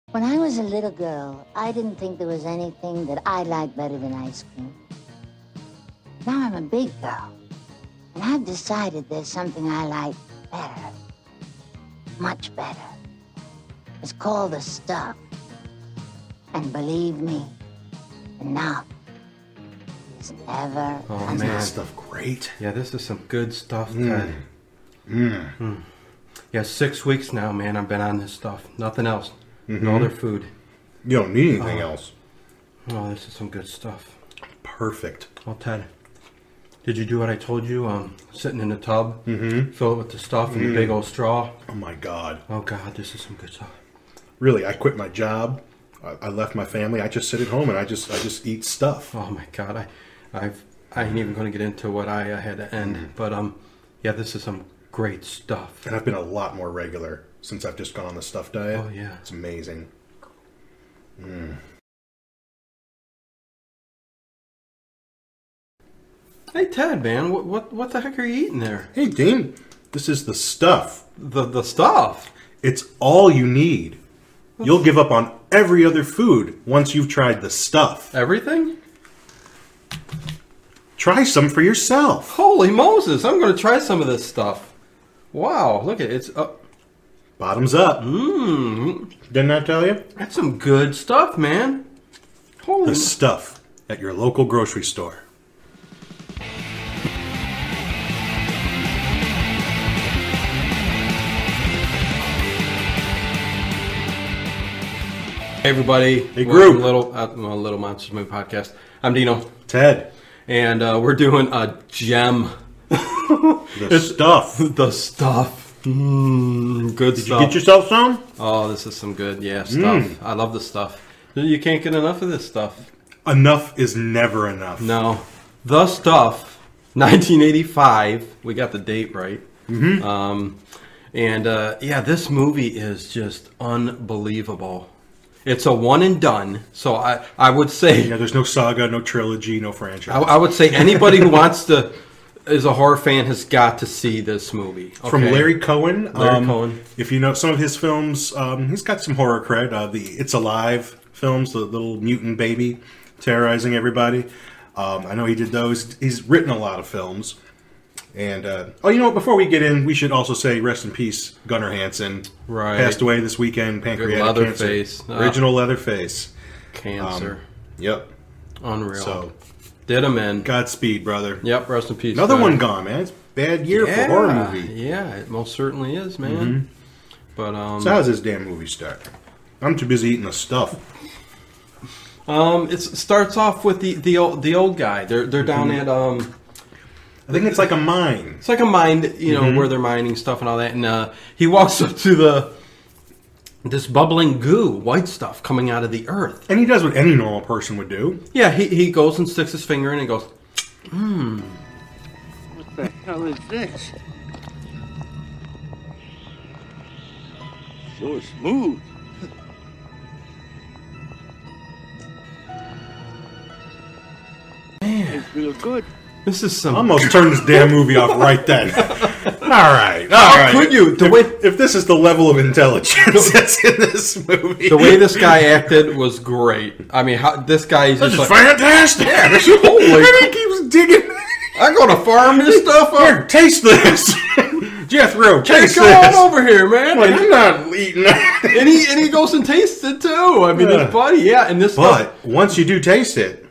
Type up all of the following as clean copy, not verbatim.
When I was a little girl, I didn't think there was anything that I liked better than ice cream. Now I'm a big girl, and I've decided there's something I like better. Much better. It's called the stuff. And believe me, enough is never enough. Man, this stuff great. Yeah, this is some good stuff, Ted. Yeah, 6 weeks now, man. I've been on this stuff. Nothing else. No other food. You don't need anything else. Oh, this is some good stuff. Perfect. Well, Ted, did you do what I told you? Sitting in the tub, fill it with the stuff and the big old straw. Oh my God. Oh God, this is some good stuff. Really, I quit my job. I left my family. I just sit at home and I just eat stuff. Oh my God, I ain't even going to get into what I had to end, but yeah, this is some great stuff. And I've been a lot more regular since I've just gone on the stuff diet. Oh yeah, it's amazing. Hey Ted, man, what the heck are you eating there? Hey Dean, this is the stuff. The stuff. It's all you need. You'll give up on every other food once you've tried the stuff. Everything? Try some for yourself. Holy Moses, I'm going to try some of this stuff. Wow, look at it. It's Bottoms up. Didn't I tell you? That's some good stuff, man. Holy The stuff at your local grocery store. Hey everybody. Hey group. Little Monsters Movie Podcast. I'm Dino. Ted. And we're doing a gem. The stuff. The stuff. Good Did stuff. you get yourself some? Oh, this is some good, stuff. I love the stuff. You can't get enough of this stuff. Enough is never enough. No. The Stuff, 1985. We got the date right. This movie is just unbelievable. It's a one and done. So I would say... Yeah, there's no saga, no trilogy, no franchise. I would say anybody who is a horror fan has got to see this movie. Okay? From Larry Cohen. Larry Cohen. If you know some of his films, he's got some horror cred. The It's Alive films, the little mutant baby terrorizing everybody. I know he did those. He's written a lot of films. And, before we get in, we should also say rest in peace, Gunnar Hansen. Right. Passed away this weekend, pancreatic Leatherface. cancer. Original Leatherface. Cancer. Yep. Unreal. So, did him in. Godspeed, brother. Yep, rest in peace. Another one gone, man. It's a bad year for horror movie. Yeah, it most certainly is, man. But So how's this damn movie start? I'm too busy eating the stuff. It starts off with the old guy. They're down at I think it's like a mine. It's like a mine, where they're mining stuff and all that. And he walks up to this bubbling goo, white stuff coming out of the earth. And he does what any normal person would do. Yeah, he goes and sticks his finger in and goes, What the hell is this? So smooth. man, It's real good. this is some... Almost turned this damn movie off right then. All right. How could you? If this is the level of intelligence that's in this movie. The way this guy acted was great. I mean, this guy is This just is like... fantastic. Holy... And he keeps digging. I'm going to farm this stuff up. Here, taste this. Jethro, taste Come this. on over here, man. Like, I'm not eating that. and he goes and tastes it too. I mean, his buddy, and this But once you do taste it,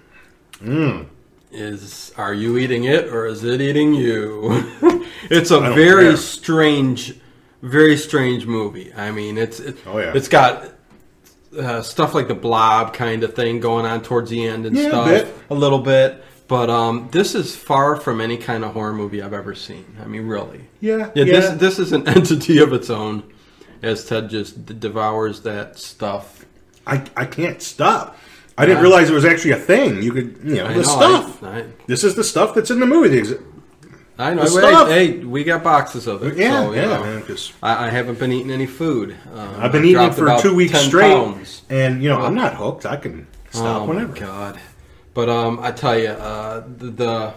are you eating it or is it eating you? It's a very strange movie. I mean, it's got stuff like the Blob kind of thing going on towards the end and stuff, a little bit. But this is far from any kind of horror movie I've ever seen. I mean, really. Yeah. This is an entity of its own, as Ted just devours that stuff. I can't stop. I didn't realize it was actually a thing. You could, the stuff. This is the stuff that's in the movie. I know. Hey, we got boxes of it. Yeah, so, man. I haven't been eating any food. I've been eating it for 2 weeks straight, pounds. and I'm not hooked. I can stop whenever. Oh my God! But I tell you, the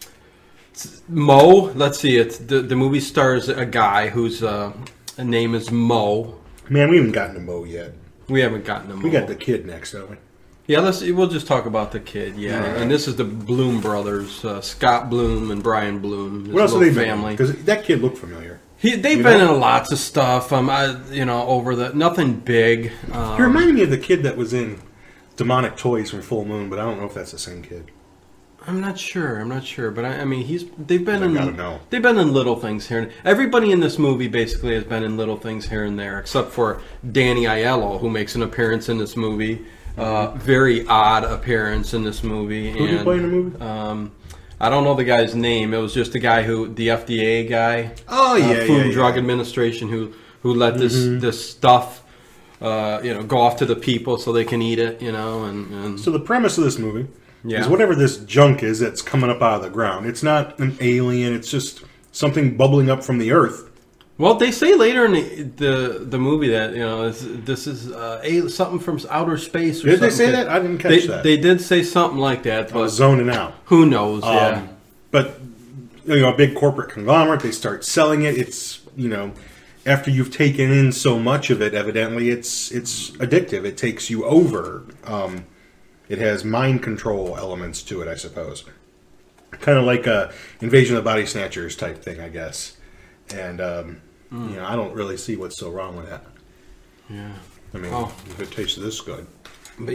Mo. Let's see. It's the movie stars a guy whose name is Mo. Man, we haven't gotten to Mo yet. We haven't gotten them. We got the kid next, don't we? Yeah, we'll just talk about the kid. Yeah, right. And this is the Bloom brothers, Scott Bloom and Brian Bloom. What else have they been? Because that kid looked familiar. They've been in lots of stuff. Over nothing big. He reminded me of the kid that was in Demonic Toys from Full Moon, but I don't know if that's the same kid. I'm not sure, but I mean, they've been in little things here. Everybody in this movie basically has been in little things here and there, except for Danny Aiello, who makes an appearance in this movie. Very odd appearance in this movie. Who did he play in the movie? I don't know the guy's name. It was just the guy the FDA guy. Oh yeah, Food and Drug Administration, who let this stuff, go off to the people so they can eat it, and so the premise of this movie is whatever this junk is that's coming up out of the ground. It's not an alien. It's just something bubbling up from the earth. Well, they say later in the movie that this is something from outer space. Or did they say that? I didn't catch that. They did say something like that. But I was zoning out. Who knows? Yeah. But a big corporate conglomerate. They start selling it. It's after you've taken in so much of it, evidently it's addictive. It takes you over. It has mind control elements to it, I suppose. Kind of like a Invasion of the Body Snatchers type thing, I guess. And I don't really see what's so wrong with that. Yeah. I mean, if it tastes this good. But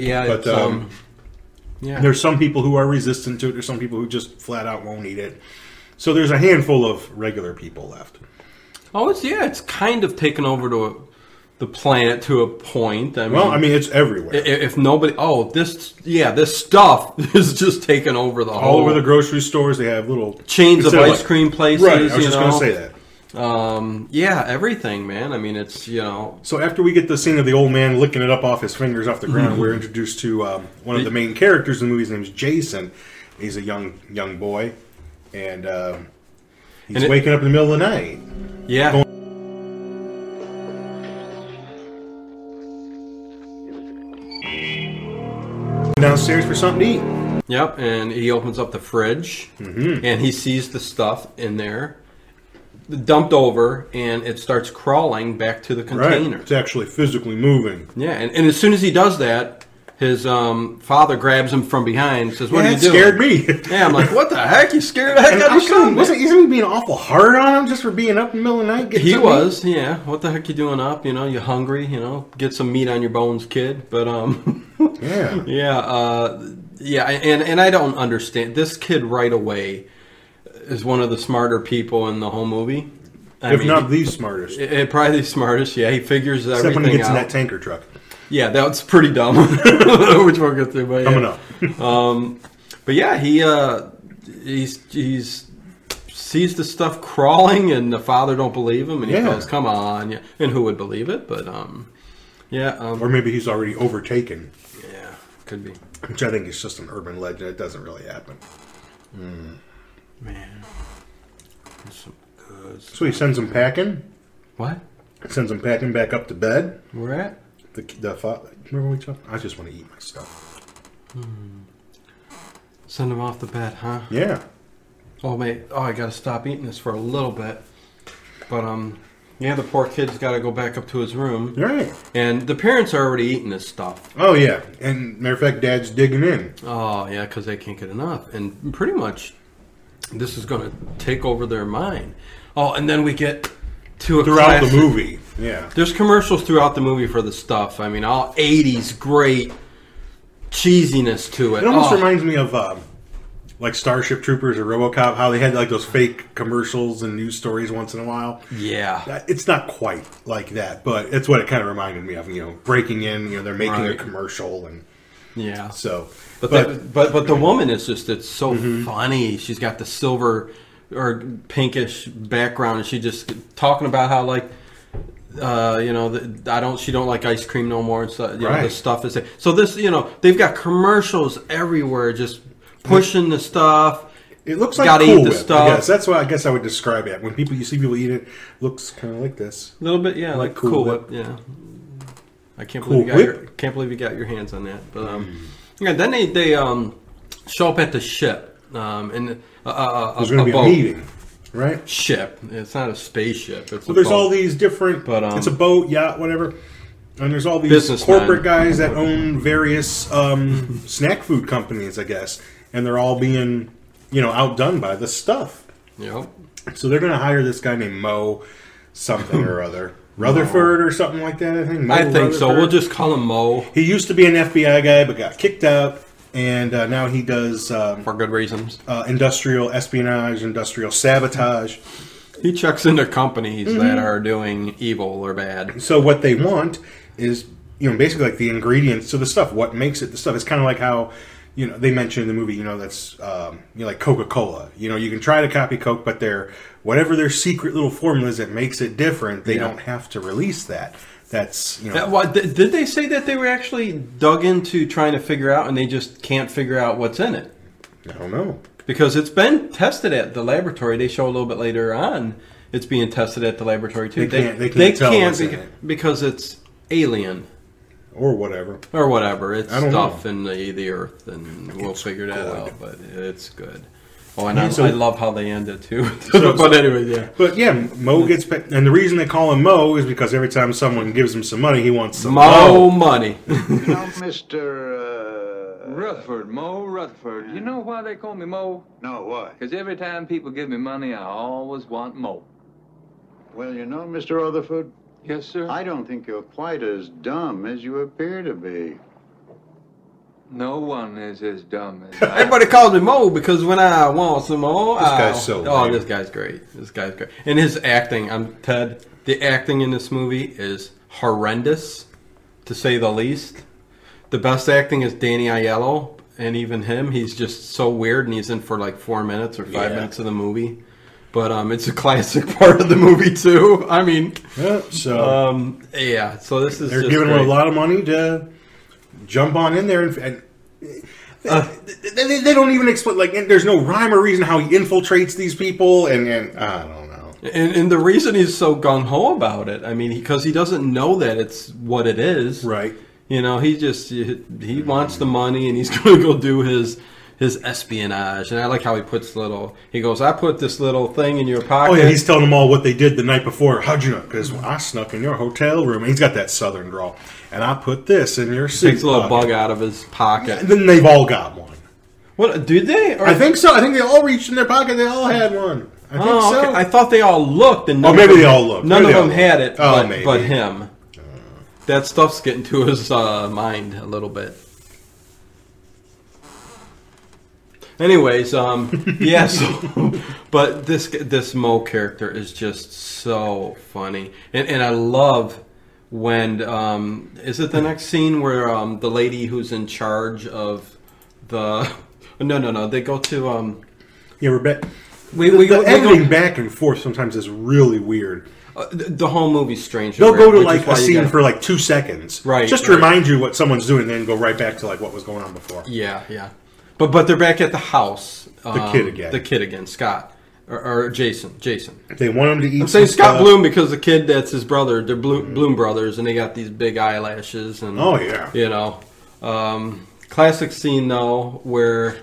there's some people who are resistant to it. There's some people who just flat out won't eat it. So there's a handful of regular people left. Oh, it's kind of taken over the planet to a point. I mean, it's everywhere. If nobody, this stuff is just taken over the whole. All over the grocery stores, they have little chains of ice cream places. Right, I was just going to say that. Everything, man. I mean, it's So after we get the scene of the old man licking it up off his fingers off the ground, we're introduced to one of the main characters in the movie. His name is Jason. He's a young boy, and he's waking up in the middle of the night. Yeah. Downstairs for something to eat. Yep, and he opens up the fridge, and he sees the stuff in there, dumped over, and it starts crawling back to the container. Right. It's actually physically moving. Yeah, and as soon as he does that, his father grabs him from behind and says, "What are you doing?" It scared me. Yeah, I'm like, "What the heck? You scared the heck out of your son?" Isn't he being awful hard on him just for being up in the middle of the night? He was, yeah. What the heck you doing up? You hungry? Get some meat on your bones, kid. But and I don't understand. This kid right away is one of the smarter people in the whole movie. If not the smartest. Probably the smartest, yeah. He figures everything out. Except when he gets in that tanker truck. Yeah, that's pretty dumb. Which we'll get through, but coming up. But yeah, he's sees the stuff crawling, and the father don't believe him, and he goes, "Come on!" Yeah. And who would believe it? But or maybe he's already overtaken. Yeah, could be. Which I think is just an urban legend. It doesn't really happen. Man, that's some good stuff. So he sends him packing. What? Sends him packing back up to bed. Where at? The father. Remember when we talked? I just want to eat my stuff. Send him off the bed, huh? Yeah. Oh, mate. Oh, I got to stop eating this for a little bit. But, the poor kid's got to go back up to his room. Right. And the parents are already eating this stuff. Oh, yeah. And, matter of fact, Dad's digging in. Oh, yeah, because they can't get enough. And pretty much, this is going to take over their mind. Oh, and then we get to a throughout the movie. Yeah. There's commercials throughout the movie for the stuff. I mean, all 80s great cheesiness to it. It almost reminds me of like Starship Troopers or RoboCop, how they had like those fake commercials and news stories once in a while. Yeah. It's not quite like that, but it's what it kind of reminded me of. Breaking in, they're making a commercial and So, but the woman is it's so funny. She's got the silver or pinkish background, and she just talking about how she don't like ice cream no more. And so the stuff is so this. They've got commercials everywhere, just pushing the stuff. It looks like Cool Whip. Yes, that's what I guess I would describe it. When you see people eat it, looks kind of like this. A little bit, yeah, like Cool Whip. Yeah, I can't believe you got your hands on that. But then they show up at the ship and there's going to be a meeting, right? Ship. It's not a spaceship. There's all these different. But it's a boat, yacht, whatever. And there's all these corporate guys that own various snack food companies, I guess, and they're all being, outdone by this stuff. Yep. So they're going to hire this guy named Mo something or other. Rutherford or something like that, I think. I think so. We'll just call him Mo. He used to be an FBI guy, but got kicked out, and now he does... for good reasons. Industrial espionage, industrial sabotage. He checks into companies that are doing evil or bad. So what they want is, basically like the ingredients to the stuff. What makes it the stuff? It's kind of like how, they mentioned in the movie, that's, like Coca-Cola. You can try to copy Coke, but whatever their secret little formulas that makes it different, they don't have to release that. That's, Did they say that they were actually dug into trying to figure out and they just can't figure out what's in it? I don't know. Because it's been tested at the laboratory. They show a little bit later on it's being tested at the laboratory too. They can't tell what's in it. Because it's alien. Or whatever. It's stuff in the earth, and we'll figure that out. But it's good. Oh, and I love how they end it too. But anyway, yeah. But yeah, Mo gets back, and the reason they call him Mo is because every time someone gives him some money, he wants some money. Mr. Rutherford, Mo Rutherford. You know why they call me Mo? No, why? Because every time people give me money, I always want Mo. Well, Mr. Rutherford. Yes, sir? I don't think you're quite as dumb as you appear to be. No one is as dumb as I. Everybody calls me Mo because when I want some Mo, this guy's so great. This guy's great. And his acting, Ted, the acting in this movie is horrendous, to say the least. The best acting is Danny Aiello, and even him, he's just so weird, and he's in for like 4 minutes or 5 minutes of the movie. But it's a classic part of the movie too. I mean, so this is they're giving him a lot of money to jump on in there, and they don't even explain. Like, there's no rhyme or reason how he infiltrates these people, and I don't know. And the reason he's so gung ho about it, I mean, because he doesn't know that it's what it is, right? He wants the money, and he's going to go do his espionage. And I like how he puts he goes, I put this little thing in your pocket. Oh, yeah, he's telling them all what they did the night before. How'd you know? Because I snuck in your hotel room. And he's got that southern drawl. And I put this in your suit takes a little bug out of his pocket. Yeah, and then they've all got one. What, did they? I think so. I think they all reached in their pocket. They all had one. I think so. Okay. I thought they all looked. And maybe they all looked. None of them had it, but him. That stuff's getting to his mind a little bit. Anyways, but this Mo character is just so funny, and I love when is it the next scene where the lady who's in charge of the no they go to Rebecca. The editing back and forth sometimes is really weird. The whole movie's strange. They'll go to like a scene for like 2 seconds, right? Just to remind you what someone's doing, and then go right back to like what was going on before. Yeah. But they're back at the house. The kid again, Scott or Jason. They want him to eat. I'm saying Scott Bloom because the kid that's his brother. They're Bloom brothers, and they got these big eyelashes. And classic scene though where.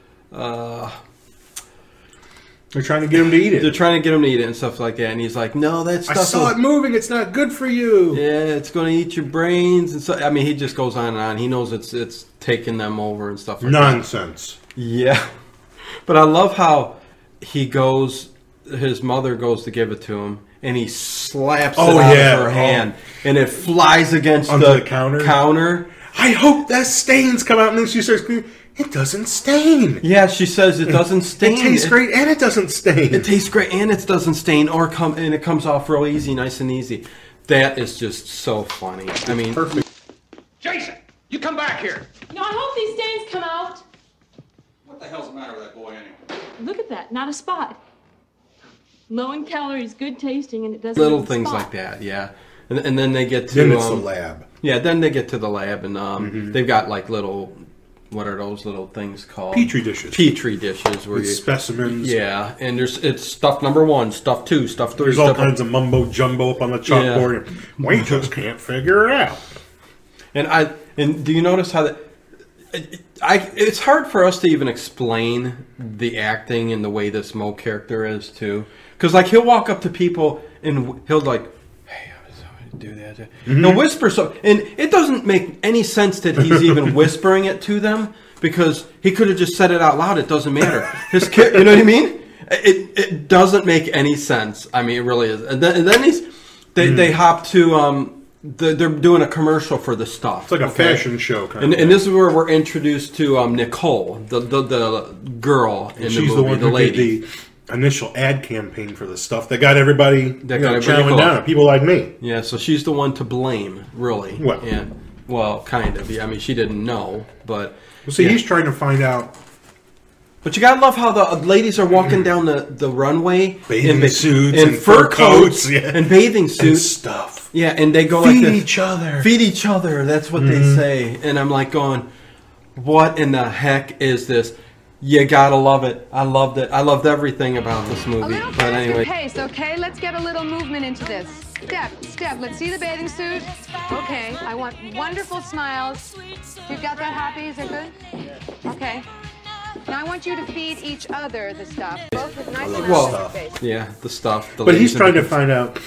They're trying to get him to eat it. They're trying to get him to eat it and stuff like that. And he's like, no, that stuff... I saw it moving. It's not good for you. Yeah, it's going to eat your brains. And so, I mean, he just goes on and on. He knows it's taking them over and stuff like Nonsense. That. Yeah. But I love how his mother goes to give it to him, and he slaps it out of her hand. And it flies against the counter. I hope that stains come out. And then she starts screaming, it doesn't stain. Yeah, she says it doesn't stain. It tastes great and it doesn't stain. It tastes great and it doesn't stain, and it comes off real easy, nice and easy. That is just so funny. I mean, perfect. Jason, you come back here. No, I hope these stains come out. What the hell's the matter with that boy anyway? Look at that, not a spot. Low in calories, good tasting, and it doesn't. Little things like that, yeah. And then they get to then it's the lab. Yeah, then they get to the lab, and they've got like little. What are those little things called? Petri dishes. Where specimens. Yeah, and it's stuff number 1, stuff 2, stuff 3. There's all kinds of mumbo jumbo up on the chalkboard. Yeah. We just can't figure it out. And do you notice how that? It's hard for us to even explain the acting and the way this Mo character is too, because like he'll walk up to people and he'll like, hey, do that. Mm-hmm. No, whisper so, and it doesn't make any sense that he's even whispering it to them because he could have just said it out loud. It doesn't matter. His, you know what I mean? It doesn't make any sense. I mean, it really is. And then they hop to they're doing a commercial for the stuff. It's like a fashion show kind of. And this is where we're introduced to Nicole, the girl in the movie, the one who lady. Did the initial ad campaign for the stuff that got everybody chowing down. People like me. Yeah, so she's the one to blame, really. Well, kind of. Yeah, I mean, she didn't know, but he's trying to find out. But you gotta love how the ladies are walking down the runway bathing suits and fur coats yeah. and bathing suits and stuff. Yeah, and they go feed like this. Feed each other. That's what they say. And I'm like going, what in the heck is this? You gotta love it. I loved it. I loved everything about this movie. A little but faster anyway, pace, okay? Let's get a little movement into this. Step. Let's see the bathing suit. Okay, I want wonderful smiles. You've got that happy? Is that good? Okay. Now I want you to feed each other the stuff. Both with nice smiles on your face. Yeah, the stuff. But he's trying to find out.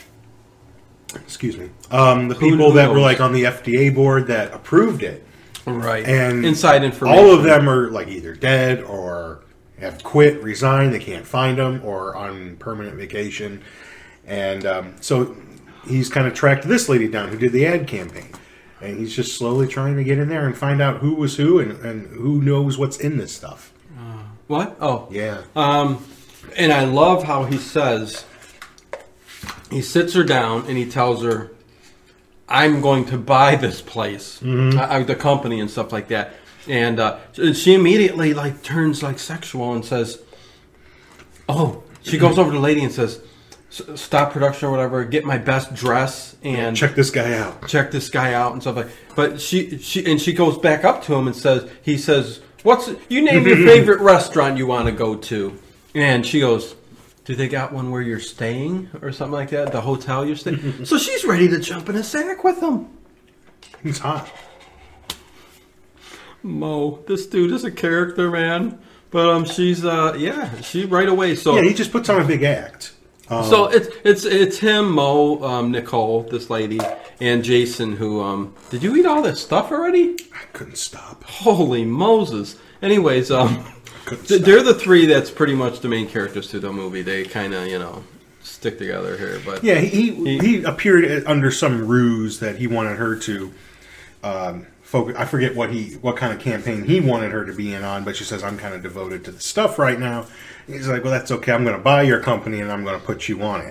Excuse me. The people that were like on the FDA board that approved it. Right. And inside information. All of them are like either dead or have quit, resigned. They can't find them or on permanent vacation. And so he's kind of tracked this lady down who did the ad campaign. And he's just slowly trying to get in there and find out who was who and who knows what's in this stuff. What? Oh. Yeah. And I love how he says, he sits her down and he tells her, I'm going to buy this place, the company and stuff like that. And she immediately like turns like sexual and says, oh, she goes over to the lady and says, stop production or whatever, get my best dress and check this guy out and stuff like. But she goes back up to him and he says, you name your favorite restaurant you want to go to, and she goes, do they got one where you're staying or something like that? The hotel you're staying. So she's ready to jump in a sack with him. He's hot. Mo, this dude is a character, man. But she's she right away. So yeah, he just puts on a big act. So it's him, Mo, Nicole, this lady, and Jason. Who did you eat all this stuff already? I couldn't stop. Holy Moses! Anyways, they're the three that's pretty much the main characters to the movie. They kind of stick together here. But yeah, he appeared under some ruse that he wanted her to focus. I forget what kind of campaign he wanted her to be in on, but she says I'm kind of devoted to the stuff right now. He's like, well, that's okay. I'm going to buy your company and I'm going to put you on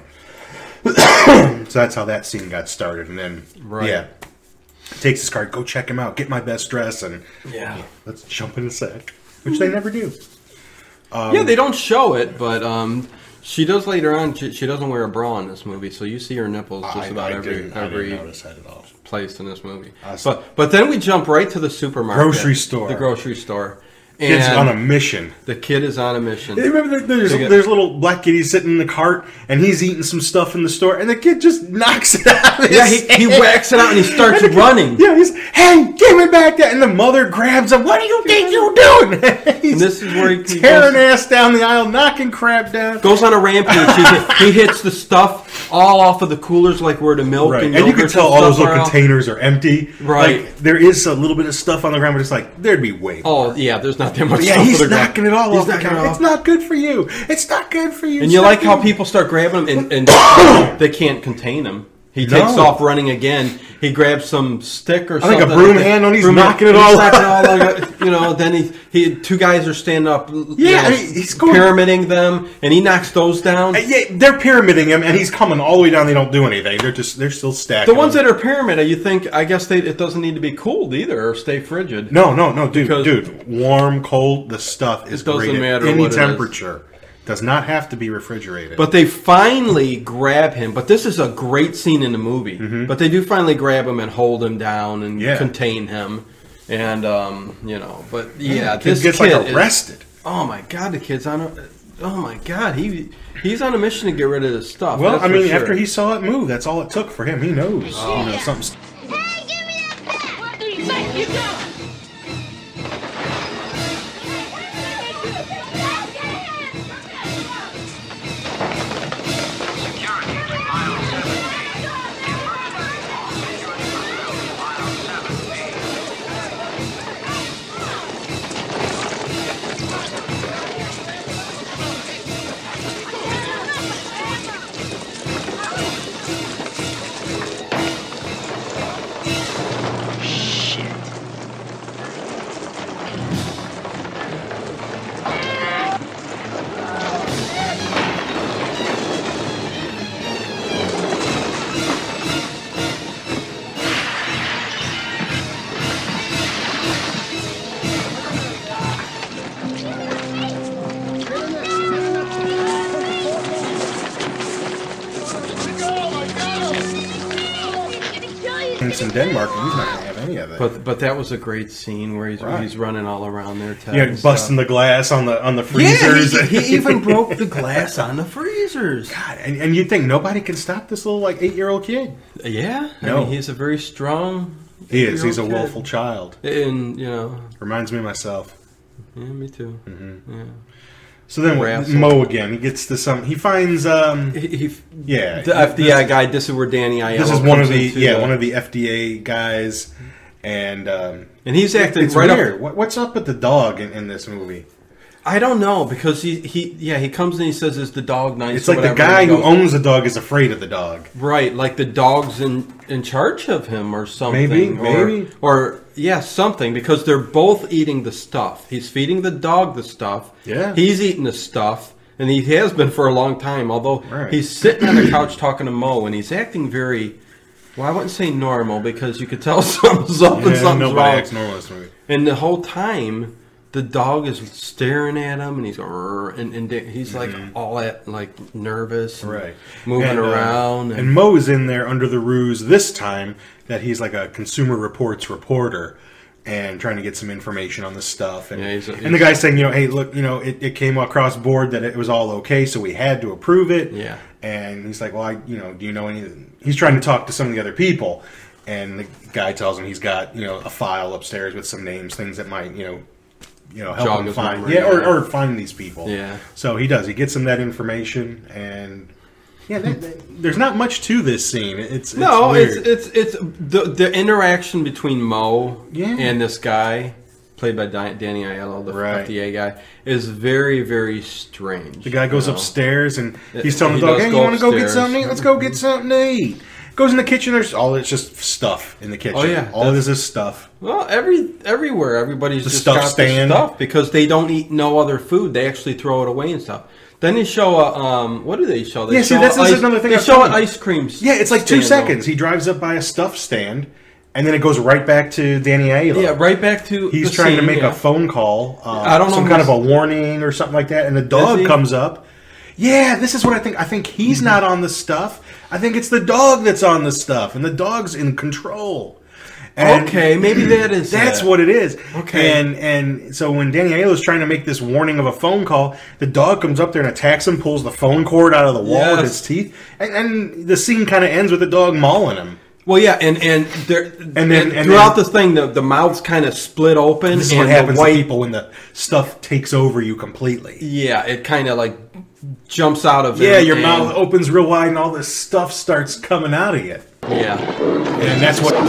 it. So that's how that scene got started. And then, takes his card, go check him out, get my best dress, and let's jump in a sec, which they never do. They don't show it, but she does later on. She doesn't wear a bra in this movie, so you see her nipples just about every place in this movie. But then we jump right to the supermarket, the grocery store. Kid's on a mission. The kid is on a mission. Remember, there's little black kitty sitting in the cart, and he's eating some stuff in the store, and the kid just knocks it out. He whacks it out, and he starts running. Yeah, he's, hey, give me back that! And the mother grabs him. What do you think you're doing? And this is where he tearing ass down the aisle, knocking crap down. Goes on a rampage. He hits the stuff all off of the coolers, like where the milk and you can tell all those little containers are empty. Right. Like, there is a little bit of stuff on the ground, but it's like, there'd be way more. Oh, yeah, there's not that much stuff. Yeah, he's knocking it all off the counter. It's not good for you. It's not good for you. And you like how people start grabbing him, and they can't contain him. He takes off running again. He grabs some stick or something. I think a broom handle, and he's knocking it all out. Then two guys are standing up, he's going, pyramiding them, and he knocks those down. They're pyramiding him, and he's coming all the way down. They don't do anything. They're still stacking. The ones that are pyramided, you think, I guess it doesn't need to be cooled either or stay frigid. No, dude. Warm, cold, the stuff is great. It doesn't matter any temperature. Does not have to be refrigerated. But they finally grab him. But this is a great scene in the movie. Mm-hmm. But they do finally grab him and hold him down and contain him. And, this gets kid like arrested. Oh my God, the kid's on a... Oh my God, he's on a mission to get rid of this stuff. Well, after he saw it move, that's all it took for him. He knows. Something's... Hey, give me that bat! What do you think you're doing? in Denmark, and he's not going to have any of it. But that was a great scene where he's running all around there. Yeah, busting the glass on the freezers. Yeah, he even broke the glass on the freezers. God, and you'd think nobody can stop this little 8-year-old kid. Yeah, no. I mean, he's a very strong. He is. He's a willful child. And reminds me of myself. Yeah, me too. Mm-hmm. Yeah. So then Mo again. He gets to some. He finds. The FDA guy. This is where Danny Aiello. This is one of the FDA guys, and he's acting it's right weird. What's up with the dog in this movie? I don't know, because he comes and he says, "Is the dog nice?" It's like the guy who owns the dog is afraid of the dog, right? Like the dog's in charge of him or something, maybe, or something, because they're both eating the stuff. He's feeding the dog the stuff. Yeah, he's eating the stuff, and he has been for a long time. Although he's sitting on the couch talking to Mo, and he's acting very. Well, I wouldn't say normal, because you could tell something's up and something's wrong. Acts normal in this movie. And the whole time, the dog is staring at him, and he's going, and he's like all that like nervous, right, moving around. And Mo is in there under the ruse this time that he's like a Consumer Reports reporter and trying to get some information on this stuff. And and the guy's saying, hey, look, it came across board that it was all okay, so we had to approve it. Yeah. And he's like, well, do you know anything? He's trying to talk to some of the other people, and the guy tells him he's got a file upstairs with some names, things that might help him find, or find these people. Yeah. So he does. He gets him that information, and there's not much to this scene. It's weird. It's the interaction between Mo and this guy, played by Danny Aiello, the FDA guy, is very, very strange. The guy goes upstairs and he's telling the dog, "Hey, you want to go get something to eat? Let's go get something to eat." Goes in the kitchen. It's just stuff in the kitchen. Oh yeah, all this is stuff. Well, everywhere everybody's the just stuff got stand. The stuff because they don't eat no other food. They actually throw it away and stuff. Then they show what do they show? They show that's another thing. They show an ice cream. Yeah, it's like 2 seconds. He drives up by a stuff stand, and then it goes right back to Danny Aiello. Yeah, right back to. He's trying to make a phone call. I don't know, some kind of a warning or something like that, and the dog comes up. Yeah, this is what I think. I think he's not on the stuff. I think it's the dog that's on the stuff, and the dog's in control. And okay, maybe that's what it is. Okay, and so when Danny Aiello's trying to make this warning of a phone call, the dog comes up there and attacks him, pulls the phone cord out of the wall with its teeth, and the scene kind of ends with the dog mauling him. Well, yeah, and throughout this thing, the mouth's kind of split open. This is what happens to people when the stuff takes over you completely. Yeah, it kind of like jumps out of it. Yeah, your mouth opens real wide, and all this stuff starts coming out of you. Yeah, and that's what.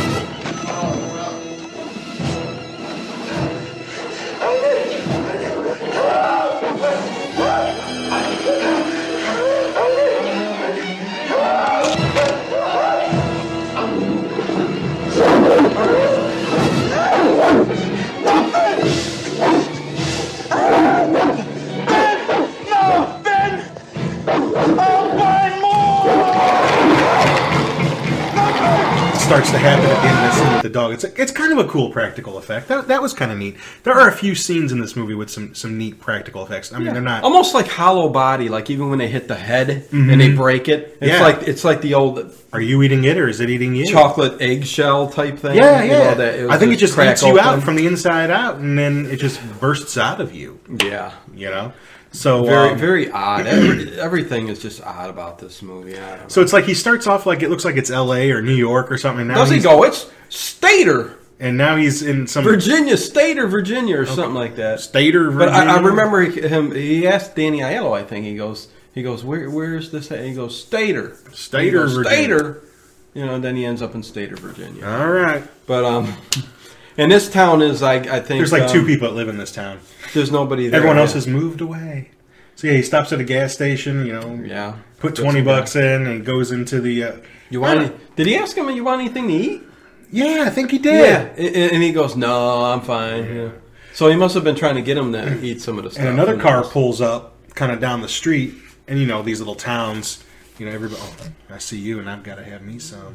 Starts to happen at the end of the scene with the dog. It's kind of a cool practical effect. That was kind of neat. There are a few scenes in this movie with some neat practical effects. I mean, they're not almost like hollow body. Like even when they hit the head and they break it, it's like the old. Are you eating it or is it eating you? Chocolate eggshell type thing. Yeah, yeah. I think it just eats you out from the inside out, and then it just bursts out of you. Yeah, So very odd. Everything is just odd about this movie. So it's like he starts off like it looks like it's L.A. or New York or something. And now does he go? It's Stater. And now he's in some Virginia, or something like that. Stater, Virginia. But I remember him. He asked Danny Aiello. I think he goes, where's this at? He goes, Stater, Virginia. Stater. And then he ends up in Stater, Virginia. All right, but and this town is I think there's like 2 people that live in this town. There's nobody there. Everyone else has moved away. So yeah, he stops at a gas station. Put $20 in and goes into the. Did he ask him? You want anything to eat? Yeah, I think he did. Yeah, and he goes, "No, I'm fine." Yeah. So he must have been trying to get him to eat some of the stuff. And another car pulls up, kind of down the street, and these little towns. Everybody. Oh, I see you, and I've got to have me some.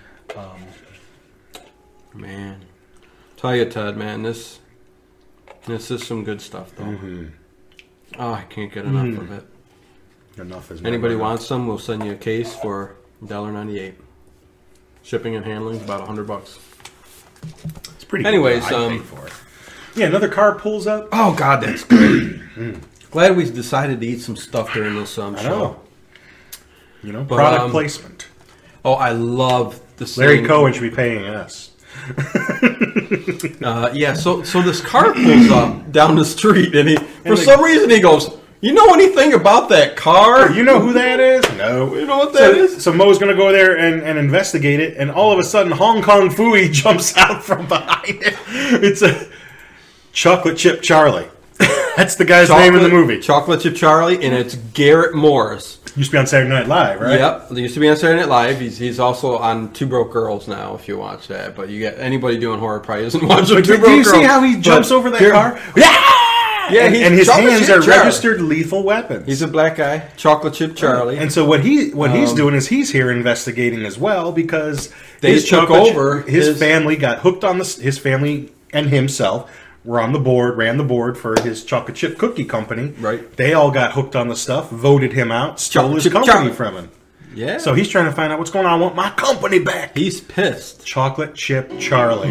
Man, tell you, Ted, man, this is some good stuff, though. Mm-hmm. Oh, I can't get enough of it. Enough is. Anybody wants some? We'll send you a case for $1.98. Shipping and handling is about $100. It's pretty. Anyways, cool. I paid for it. Yeah, another car pulls up. Oh God, that's great. Glad we decided to eat some stuff during this show. You know, product placement. Oh, I love the scene. Larry Cohen should be paying us. So this car pulls up down the street, and for some reason he goes, "You know anything about that car? You know who that is? No. You know what that is?" So Mo's going to go there and investigate it, and all of a sudden Hong Kong Phooey jumps out from behind it. It's a Chocolate Chip Charlie. That's the guy's name in the movie. Chocolate Chip Charlie, and it's Garrett Morris. Used to be on Saturday Night Live, right? Yep, he used to be on Saturday Night Live. He's also on Two Broke Girls now, if you watch that. But you get anybody doing horror probably doesn't watch Two Broke Girls. Do you see how he jumps over that car? Yeah, and his hands are registered lethal weapons. He's a black guy, Chocolate Chip Charlie. And so what he's doing is he's here investigating as well because they took over. His family got hooked on this. His family and himself ran the board for his chocolate chip cookie company. Right. They all got hooked on the stuff, voted him out, stole his company from him. Yeah. So he's trying to find out what's going on. I want my company back. He's pissed. Chocolate Chip Charlie.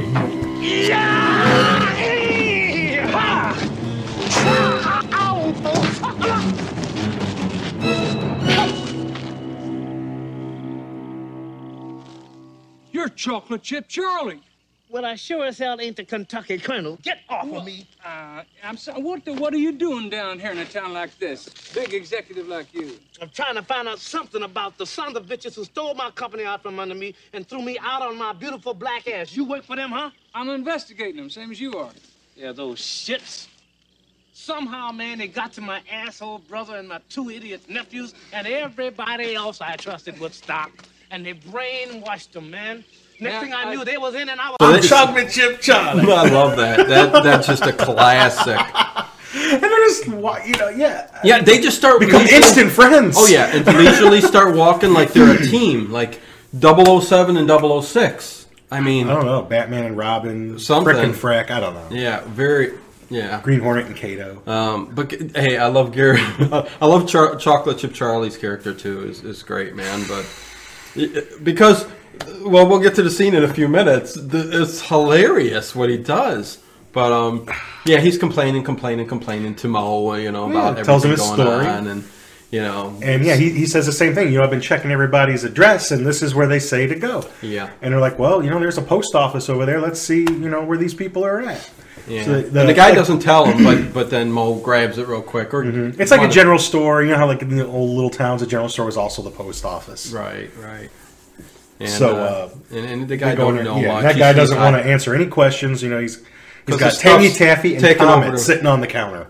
You're Chocolate Chip Charlie. Well, I sure as hell ain't the Kentucky Colonel. Get off of me. I'm sorry. What are you doing down here in a town like this? Big executive like you. I'm trying to find out something about the sons of bitches who stole my company out from under me and threw me out on my beautiful black ass. You work for them, huh? I'm investigating them, same as you are. Yeah, those shits. Somehow, man, they got to my asshole brother and my 2 idiot nephews and everybody else I trusted would stop. And they brainwashed them, man. Next thing I knew, they was in and out. I'm Chocolate Chip Charlie. I love that. That's just a classic. And they're just, Yeah, they just start become instant friends. Oh yeah, and leisurely start walking like they're a team, like 007 and 006. I mean, I don't know, Batman and Robin, something. Frick and Frack. I don't know. Yeah, Green Hornet and Kato. But hey, I love Gary. I love Chocolate Chip Charlie's character too. Is great, man. But because. Well, we'll get to the scene in a few minutes. It's hilarious what he does. But, he's complaining to Mo, about everything going on. And, And, he says the same thing. I've been checking everybody's address, and this is where they say to go. Yeah. And they're like, well, there's a post office over there. Let's see, where these people are at. Yeah. So and the guy doesn't tell him, but then Mo grabs it real quick. Or It's like a general store. You know how, like, in the old little towns, a general store is also the post office. Right. And, and the guy don't know much. That guy doesn't want to answer any questions. He's got Tangy Taffy and Comet sitting on the counter.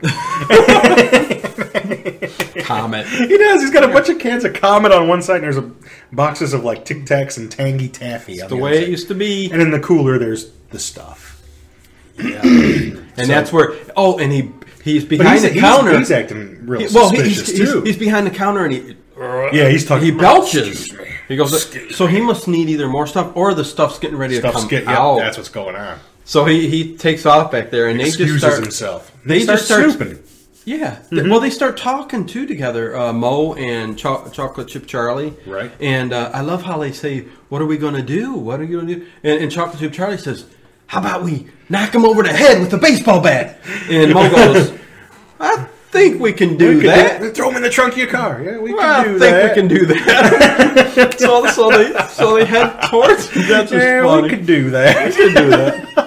Comet. He does. He's got a bunch of cans of Comet on one side, and there's boxes of like Tic Tacs and Tangy Taffy. It's the way it used to be. And in the cooler, there's the stuff. Yeah. And that's where. Oh, and he's behind the counter. He's acting real suspicious too. He's behind the counter, and he. Yeah, he's talking. He belches. He goes. So he must need either more stuff or the stuff's getting ready to come out. That's what's going on. So he takes off back there, and he just start himself. They just start snooping. Yeah. Mm-hmm. Well, they start talking together. Mo and Chocolate Chip Charlie. Right. And I love how they say, "What are we going to do? What are you going to do?" And Chocolate Chip Charlie says, "How about we knock him over the head with a baseball bat?" And Mo goes, "I think we can do that. Throw him in the trunk of your car. Yeah, we can do that. I think we can do that." so they head towards. That's just funny. We can do that. We can do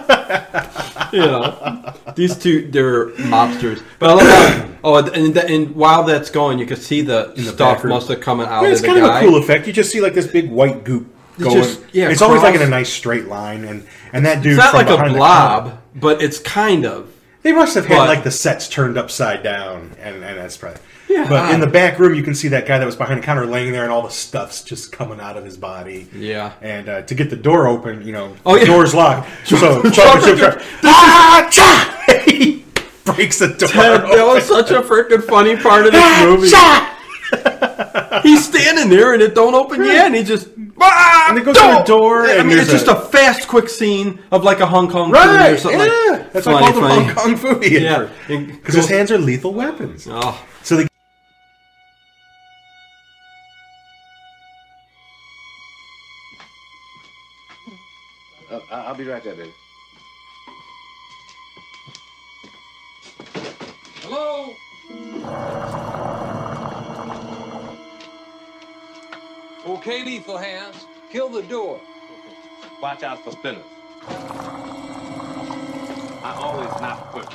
that. These two, they're mobsters. But I love how, and while that's going, you can see the stuff must have coming out of the guy. It's kind of a cool effect. You just see like this big white goop going. It's always like in a nice straight line, and that dude. It's not like a blob, but it's kind of. They must have had like the sets turned upside down, and that's probably. Yeah. But in the back room, you can see that guy that was behind the counter laying there, and all the stuff's just coming out of his body. Yeah. And to get the door open, the door's locked. So he breaks the door. That was such a freaking funny part of this movie. He's standing there, and it don't open yet, and he just. And it goes to the door. I mean, it's just a fast, quick scene of like a Hong Kong movie or something. Yeah, that's why I call him Hong Kong movie. Yeah, because his hands are lethal weapons. Oh. So they. I'll be right there, baby. Hello? Okay, lethal hands. Kill the door. Watch out for spinners. I always knock first.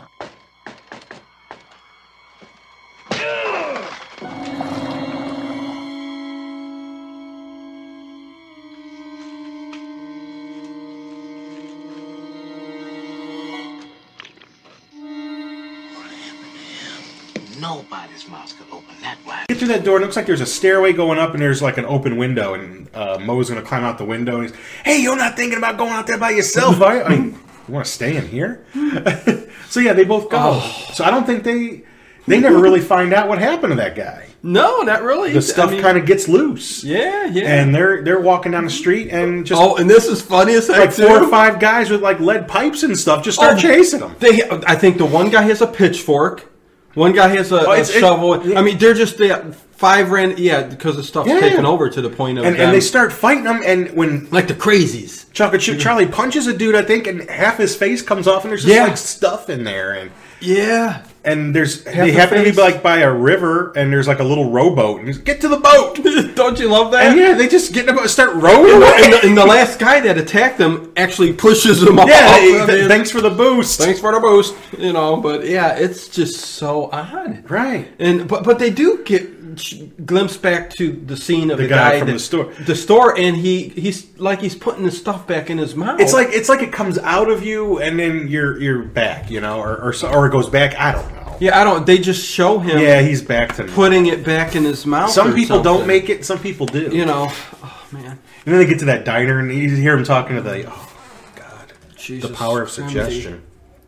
Nobody's mouth could open that wide. Get through that door, and it looks like there's a stairway going up, and there's like an open window, and Moe's going to climb out the window, and he's, hey, you're not thinking about going out there by yourself, are you? I mean, you want to stay in here? So yeah, they both go. Oh. So I don't think they never really find out what happened to that guy. No, not really. The stuff kind of gets loose. Yeah, yeah. And they're walking down the street, and just and this is funny as heck, like 4 or 5 guys with like lead pipes and stuff just start chasing them. I think the one guy has a pitchfork. One guy has a shovel. I mean, they're just 5 ran. Yeah, because the stuff's taken over to the point of. And they start fighting them, and when like the crazies, Chocolate Chip Charlie punches a dude, I think, and half his face comes off, and there's just like stuff in there, and and they happen to be like by a river, and there's like a little rowboat, and he's get to the boat. Don't you love that? And they just get in the boat, start rowing, and the last guy that attacked them actually pushes them off. Yeah, thanks for the boost. Thanks for the boost. But yeah, it's just so odd, right? And but they do get glimpse back to the scene of the guy from the store, and he's putting the stuff back in his mouth. It's like it comes out of you, and then you're back, or it goes back. I don't know. Yeah, They just show him. Yeah, he's back to putting it back in his mouth. Some people don't make it. Some people do. Oh man. And then they get to that diner, and you hear him talking to the God, Jesus, the power of suggestion.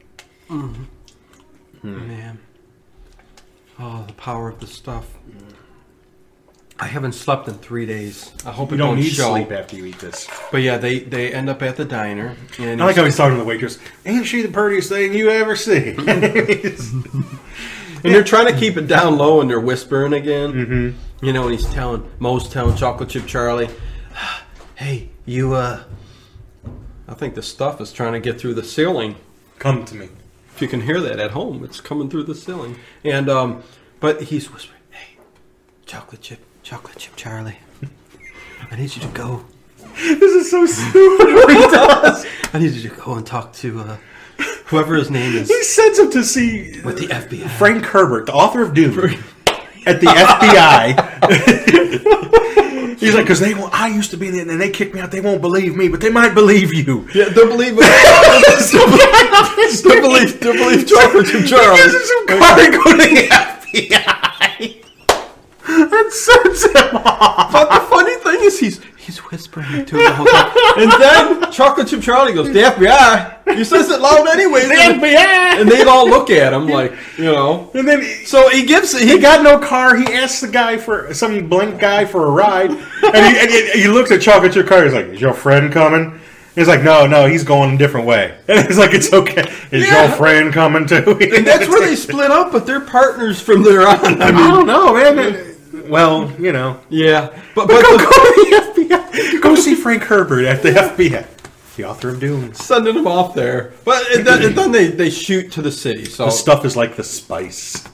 Man. Oh, the power of the stuff. I haven't slept in 3 days. I hope you it don't need show. sleep after you eat this. But yeah, they end up at the diner. And I like how he's talking to the waitress. Ain't she the prettiest thing you ever see? And they're trying to keep it down low, and they're whispering again. Mm-hmm. And Moe's telling Chocolate Chip Charlie, "Hey, you. I think the stuff is trying to get through the ceiling. Come to me. If you can hear that at home, it's coming through the ceiling." And but he's whispering, "Hey, Chocolate Chip Charlie, I need you to go." This is so stupid. I need you to go and talk to whoever his name is. He sends him to see with the FBI. Frank Herbert, the author of Dune, at the FBI. He's like, because I used to be there, and they kicked me out. They won't believe me, but they might believe you. Yeah, they'll believe me. They'll believe Chocolate Chip Charlie. He gives him some car and go to the FBI. And sends him off. But the funny thing is, he's whispering it to him the whole time. And then Chocolate Chip Charlie goes, "The FBI." He says it loud anyways. The FBI. And they all look at him like, And then so he got no car. He asks the guy some blank guy for a ride. And he looks at Chocolate Chip Charlie. He's like, "Is your friend coming?" He's like, no, he's going a different way. And he's like, "It's okay. Is your friend coming too?" And that's where they split up, but they're partners from there on. I don't know, man. Well, Yeah. But go to the FBI. Go see Frank Herbert at the FBI. The author of Dune. Sending them off there. But and then they shoot to the city. So the stuff is like the spice.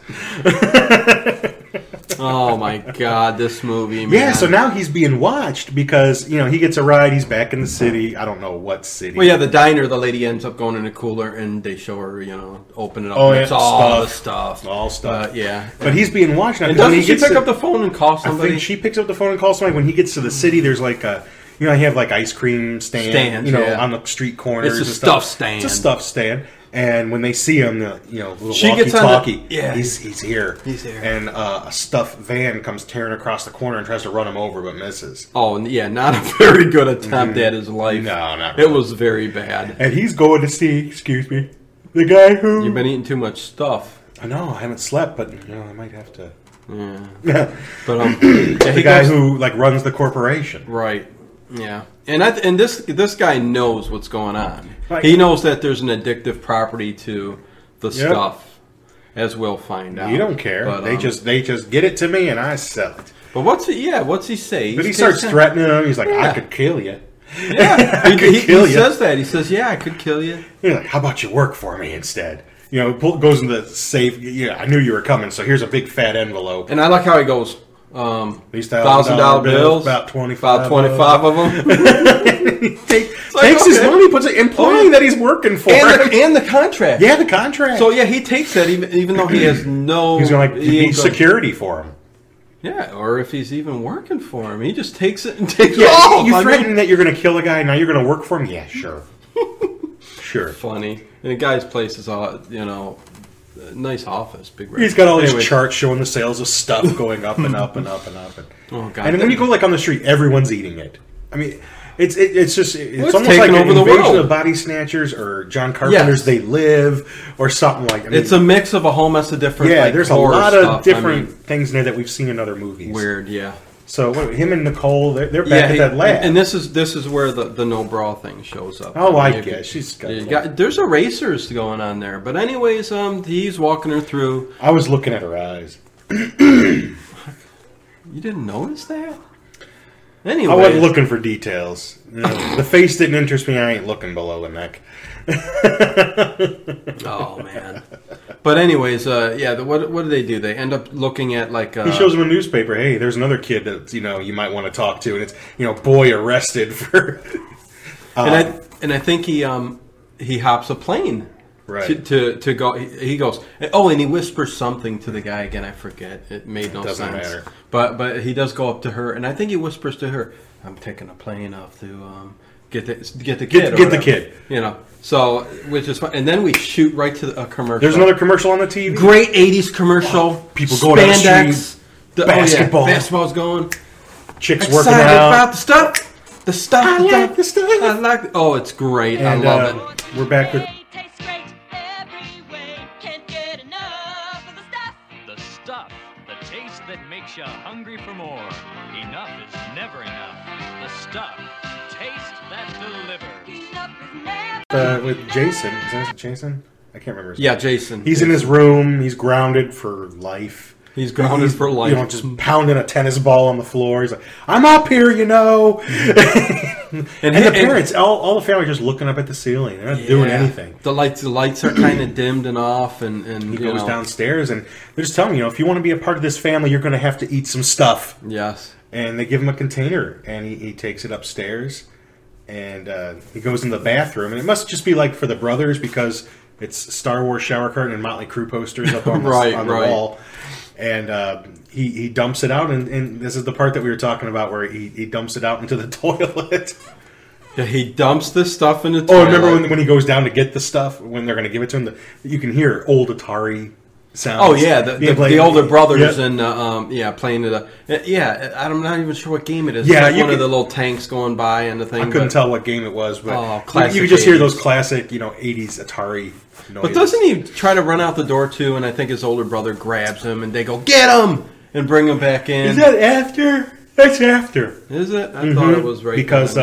Oh my God, this movie, man. Yeah, so now he's being watched because, he gets a ride, he's back in the city. I don't know what city. Well, yeah, the diner, the lady ends up going in a cooler, and they show her, open it up. Oh, and yeah, it's all the stuff. All stuff. Yeah. But he's being watched now. And doesn't she pick up the phone and call somebody? I think she picks up the phone and calls somebody. When he gets to the city, there's like a... you have like ice cream stand, on the street corners. It's a stuff stand. It's a stuff stand. And when they see him, little she walkie-talkie, yeah, he's here. He's there. And a stuffed van comes tearing across the corner and tries to run him over, but misses. Oh, yeah, not a very good attempt at his life. No, not really. It was very bad. And he's going to see, the guy who... You've been eating too much stuff. I know, I haven't slept, but, I might have to... Yeah. But, the guy who, runs the corporation. Right. Yeah, and this guy knows what's going on. Right. He knows that there's an addictive property to the stuff, as we'll find out. You don't care. But, they just get it to me and I sell it. But what's he say? But he starts threatening him. He's like, "I could kill you." Yeah, he says that. He says, "Yeah, I could kill you." You're like, "How about you work for me instead?" You know, goes in the safe. Yeah, I knew you were coming, so here's a big fat envelope. And I like how he goes. These $1,000 bills, about 25 of them. He takes his money, puts it implying that he's working for and the contract. Yeah, the contract. So yeah, he takes that even though he has no. He's going to be security for him. Yeah, or if he's even working for him, he just takes it and takes it off. You threaten that you're going to kill a guy, now you're going to work for him? Yeah, sure. Sure. Funny. And the guy's place is all, nice office, big. He's got all these charts showing the sales of stuff going up and up and up and up. Oh god! And when you go like on the street, everyone's eating it. I mean, it's almost taking like over an the invasion world. of Body Snatchers or John Carpenter's They Live or something like. It's a mix of a whole mess of different. Yeah, there's a lot of stuff. different things in there that we've seen in other movies. Weird, yeah. So him and Nicole, they're back at that lab, and this is where the no bra thing shows up. Oh, I guess she's got. There's erasers going on there, but anyways, he's walking her through. I was looking at her eyes. You didn't notice that? Anyway, I wasn't looking for details. The face didn't interest me. I ain't looking below the neck. Oh man! But anyways, what do they do? They end up looking at like he shows him a newspaper. Hey, there's another kid that you might want to talk to, and it's boy arrested for. And I think he hops a plane. Right. To go, he goes. Oh, and he whispers something to the guy again. I forget. It made no Doesn't sense. matter. But he does go up to her, and I think he whispers to her, "I'm taking a plane off to get the kid. Get the kid." So which is fun. And then we shoot right to a commercial. There's another commercial on the TV. Great '80s commercial. People going down the street. Basketball. Basketball's going. Chicks Excited working out. about the stuff. The stuff. I like the stuff. I like. Oh, it's great. And, I love it. We're back with. The taste that makes you hungry for more. Enough is never enough. The stuff. Taste that delivers. Enough is never. With Jason. Is that Jason? I can't remember his name. Yeah, Jason. He's in his room. He's grounded for life. He's grounded for life. Just pounding a tennis ball on the floor. He's like, "I'm up here, and the parents, all the family, just looking up at the ceiling. They're not doing anything. The lights are kind of dimmed and off, and he goes downstairs, and they're just telling him, if you want to be a part of this family, you're going to have to eat some stuff. Yes. And they give him a container, and he takes it upstairs, and he goes in the bathroom, and it must just be like for the brothers because it's Star Wars shower curtain and Motley Crue posters up on the wall. And he dumps it out, and this is the part that we were talking about where he dumps it out into the toilet. Yeah, he dumps this stuff in the toilet. Oh, remember when he goes down to get the stuff, when they're going to give it to him, you can hear old Atari sounds. Oh, yeah, the older brothers and playing it. Yeah, I'm not even sure what game it is. Yeah, it's like one of the little tanks going by and the thing. I couldn't tell what game it was, but classic you could just 80s. Hear those classic, 80s Atari noises. But doesn't he try to run out the door too? And I think his older brother grabs him, and they go, "Get him!" and bring him back in. Is that after? That's after. Is it? I thought it was right because.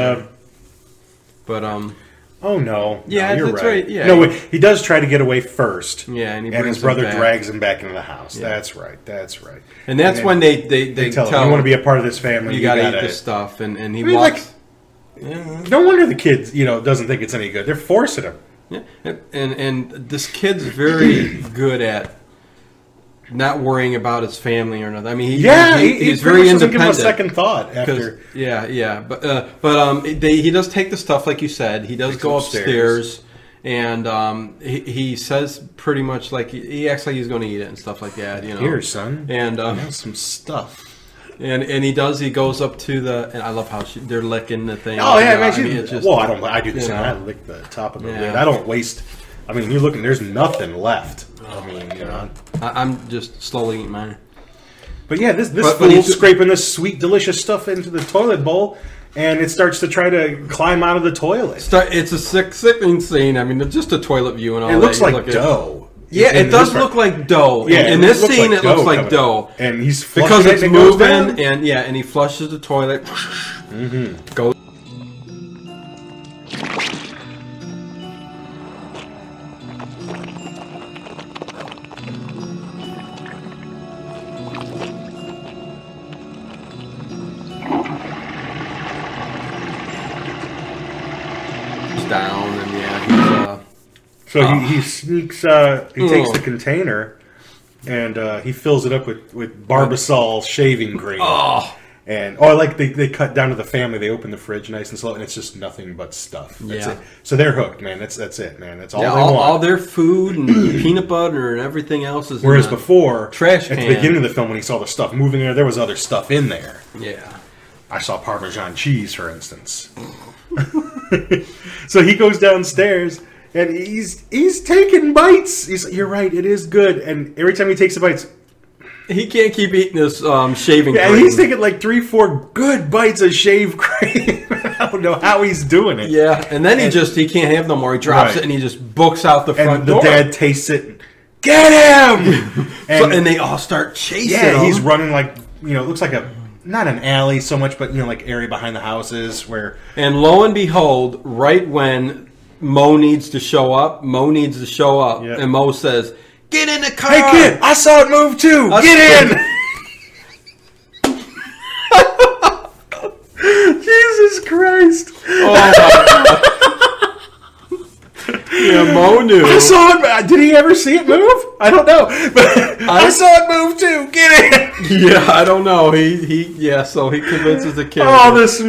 Oh no! Yeah, no, you're that's right. Yeah, no, he does try to get away first. Yeah, and his brother drags him back into the house. Yeah. That's right. And that's when they tell him, you want to be a part of this family. You got to eat this stuff, and he walks. No wonder the kids, doesn't think it's any good. They're forcing him. Yeah, and this kid's very good at not worrying about his family or nothing. I mean, he's very independent. Give him a second thought after. But he does take the stuff like you said. He does go upstairs, and he says pretty much like he acts like he's going to eat it and stuff like that. Here, son, and have some stuff. And he does up to the, and I love how they're licking the thing. Oh yeah, man. I do the same. I lick the top of the lid. I don't waste. I mean, you're looking. There's nothing left. I mean, I'm just slowly eating mine. But yeah, this fool's scraping this sweet, delicious stuff into the toilet bowl, and it starts to try to climb out of the toilet. It's a sickening scene. I mean, it's just a toilet view and all. It looks like dough. Yeah, it does look like dough. Yeah, in this scene, it looks like dough, and he's because it's moving, and he flushes the toilet. Goes. So he sneaks. He takes the container and he fills it up with Barbasol shaving cream. And like they cut down to the family. They open the fridge nice and slow, and it's just nothing but stuff. That's it. So they're hooked, man. That's it, man. That's all they want. All their food and peanut butter and everything else is. Whereas before, trash can. At the beginning of the film, when he saw the stuff moving there was other stuff in there. Yeah, I saw Parmesan cheese, for instance. So he goes downstairs and he's taking bites. You're right, it is good. And every time he takes the bites, he can't keep eating this shaving cream. Yeah, he's taking like 3-4 good bites of shave cream. I don't know how he's doing it. Yeah, and then he can't have no more. He drops it and he just books out the front door. And the dad tastes it. And, get him! And they all start chasing him. Yeah, he's running like, it looks like not an alley so much, but like area behind the houses where. And lo and behold, right when Mo needs to show up, and Mo says, "Get in the car!" Hey kid, I saw it move too. Get in. Jesus Christ! Oh my God. Yeah, Mo knew. I saw it. Did he ever see it move? I don't know, but I saw it move too. Get in. Yeah, I don't know. So he convinces the kid. Oh, this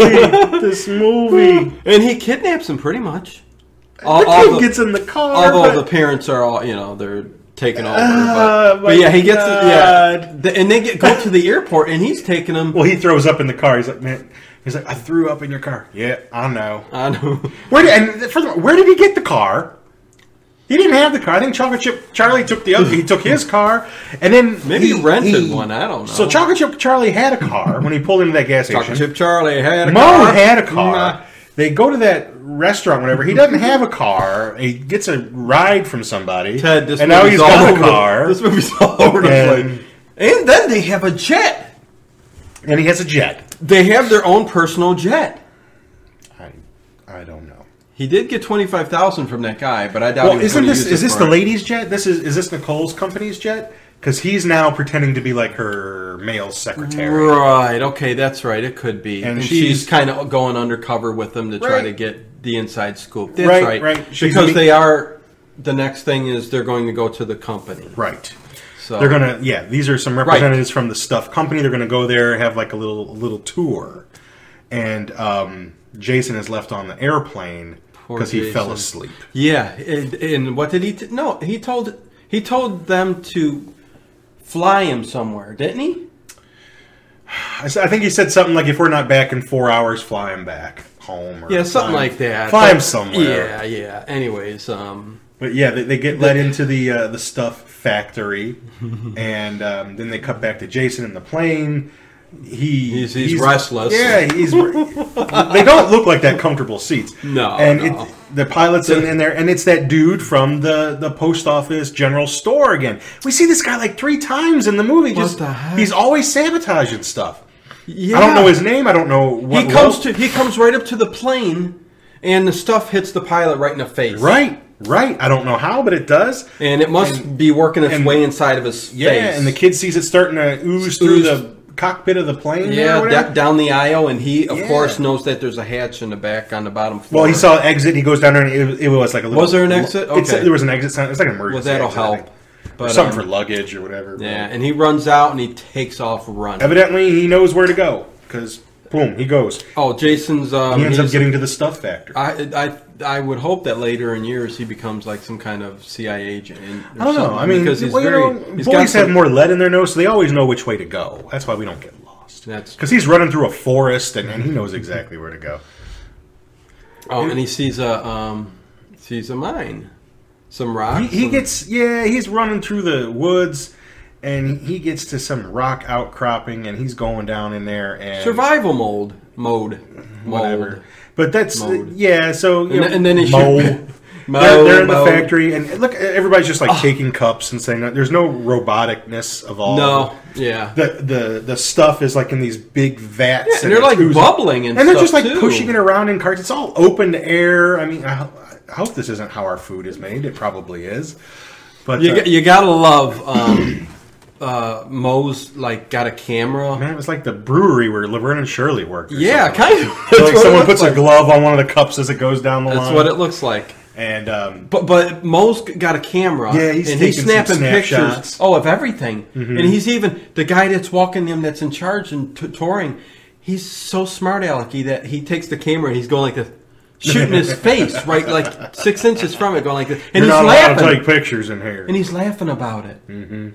movie, and he kidnaps him pretty much. The kid gets in the car. Although the parents are all, they're taking over. But yeah, he gets and they go to the airport, and he's taking them. Well, he throws up in the car. He's like, man. He's like, I threw up in your car. Yeah, I know. Where did he get the car? He didn't have the car. I think Chocolate Chip Charlie took he took his car, and then maybe he rented one. I don't know. So Chocolate Chip Charlie had a car when he pulled into that gas station. Chocolate Chip Charlie had a Mo car. had a car. They go to that restaurant, whatever. He doesn't have a car. He gets a ride from somebody, Ted, and now he's got a car. This movie's all over the place. And then they have a jet. And he has a jet. They have their own personal jet. I don't know. He did get $25,000 from that guy, but I doubt. Well, is this the lady's jet? Is this Nicole's company's jet? Because he's now pretending to be like her male secretary. Right. Okay, that's right. It could be. And she's kind of going undercover with them to try to get the inside scoop. That's right. Right. Because they are. The next thing is they're going to go to the company. Right. So they're gonna, these are some representatives from the Stuff Company. They're gonna go there and have like a little tour, and Jason is left on the airplane because he fell asleep. Yeah, and what did he? No, he told them to fly him somewhere, didn't he? I think he said something like, "If we're not back in 4 hours, fly him back home." Or something like that. Fly him somewhere. Yeah. Anyways, but yeah, they get let into the Stuff factory, and then they cut back to Jason in the plane. He's restless. Yeah, they don't look like that comfortable seats. No, and the pilot's in there, and it's that dude from the post office general store again. We see this guy like 3 times in the movie. What the heck? He's always sabotaging stuff. Yeah. I don't know his name. I don't know what he comes right up to the plane, and the stuff hits the pilot right in the face. Right. I don't know how, but it does. And it must be working its way inside of his face. Yeah, and the kid sees it starting to ooze through the cockpit of the plane. Yeah, down the aisle, and he, of course, knows that there's a hatch in the back on the bottom floor. Well, he saw an exit. He goes down there, and it was like a little... Was there an exit? Okay. There was an exit sign. It's like an emergency exit. Well, that'll help. But, something for luggage or whatever. Yeah, and he runs out, and he takes off running. Evidently, he knows where to go, because... Boom, he goes. Oh, Jason's... he ends up getting to the Stuff factory. I would hope that later in years he becomes like some kind of CIA agent. I don't know. I mean, because boys have more lead in their nose, so they always know which way to go. That's why we don't get lost. Because he's running through a forest, and he knows exactly where to go. Oh, and he sees a mine. Some rocks. He's running through the woods, and he gets to some rock outcropping, and he's going down in there and survival mode, whatever. But that's So and then they're in the factory, and look, everybody's just like taking cups and saying there's no roboticness of all. No, yeah. The stuff is like in these big vats, and they're like bubbling, and they're just like pushing it around in carts. It's all open to air. I mean, I hope this isn't how our food is made. It probably is, but you gotta love. Mo's like got a camera. Man, it was like the brewery where Laverne and Shirley worked. Yeah, kind of. Like someone puts a glove on one of the cups as it goes down the line. That's what it looks like. And but Moe's got a camera, and he's snapping pictures shots. of everything. Mm-hmm. And he's even the guy that's walking them, that's in charge and touring. He's so smart, Alecky, that he takes the camera and he's going like this, shooting his face right like 6 inches from it, going like this. And You're he's not laughing. allowed to take pictures in here. And he's laughing about it. Mm-hmm.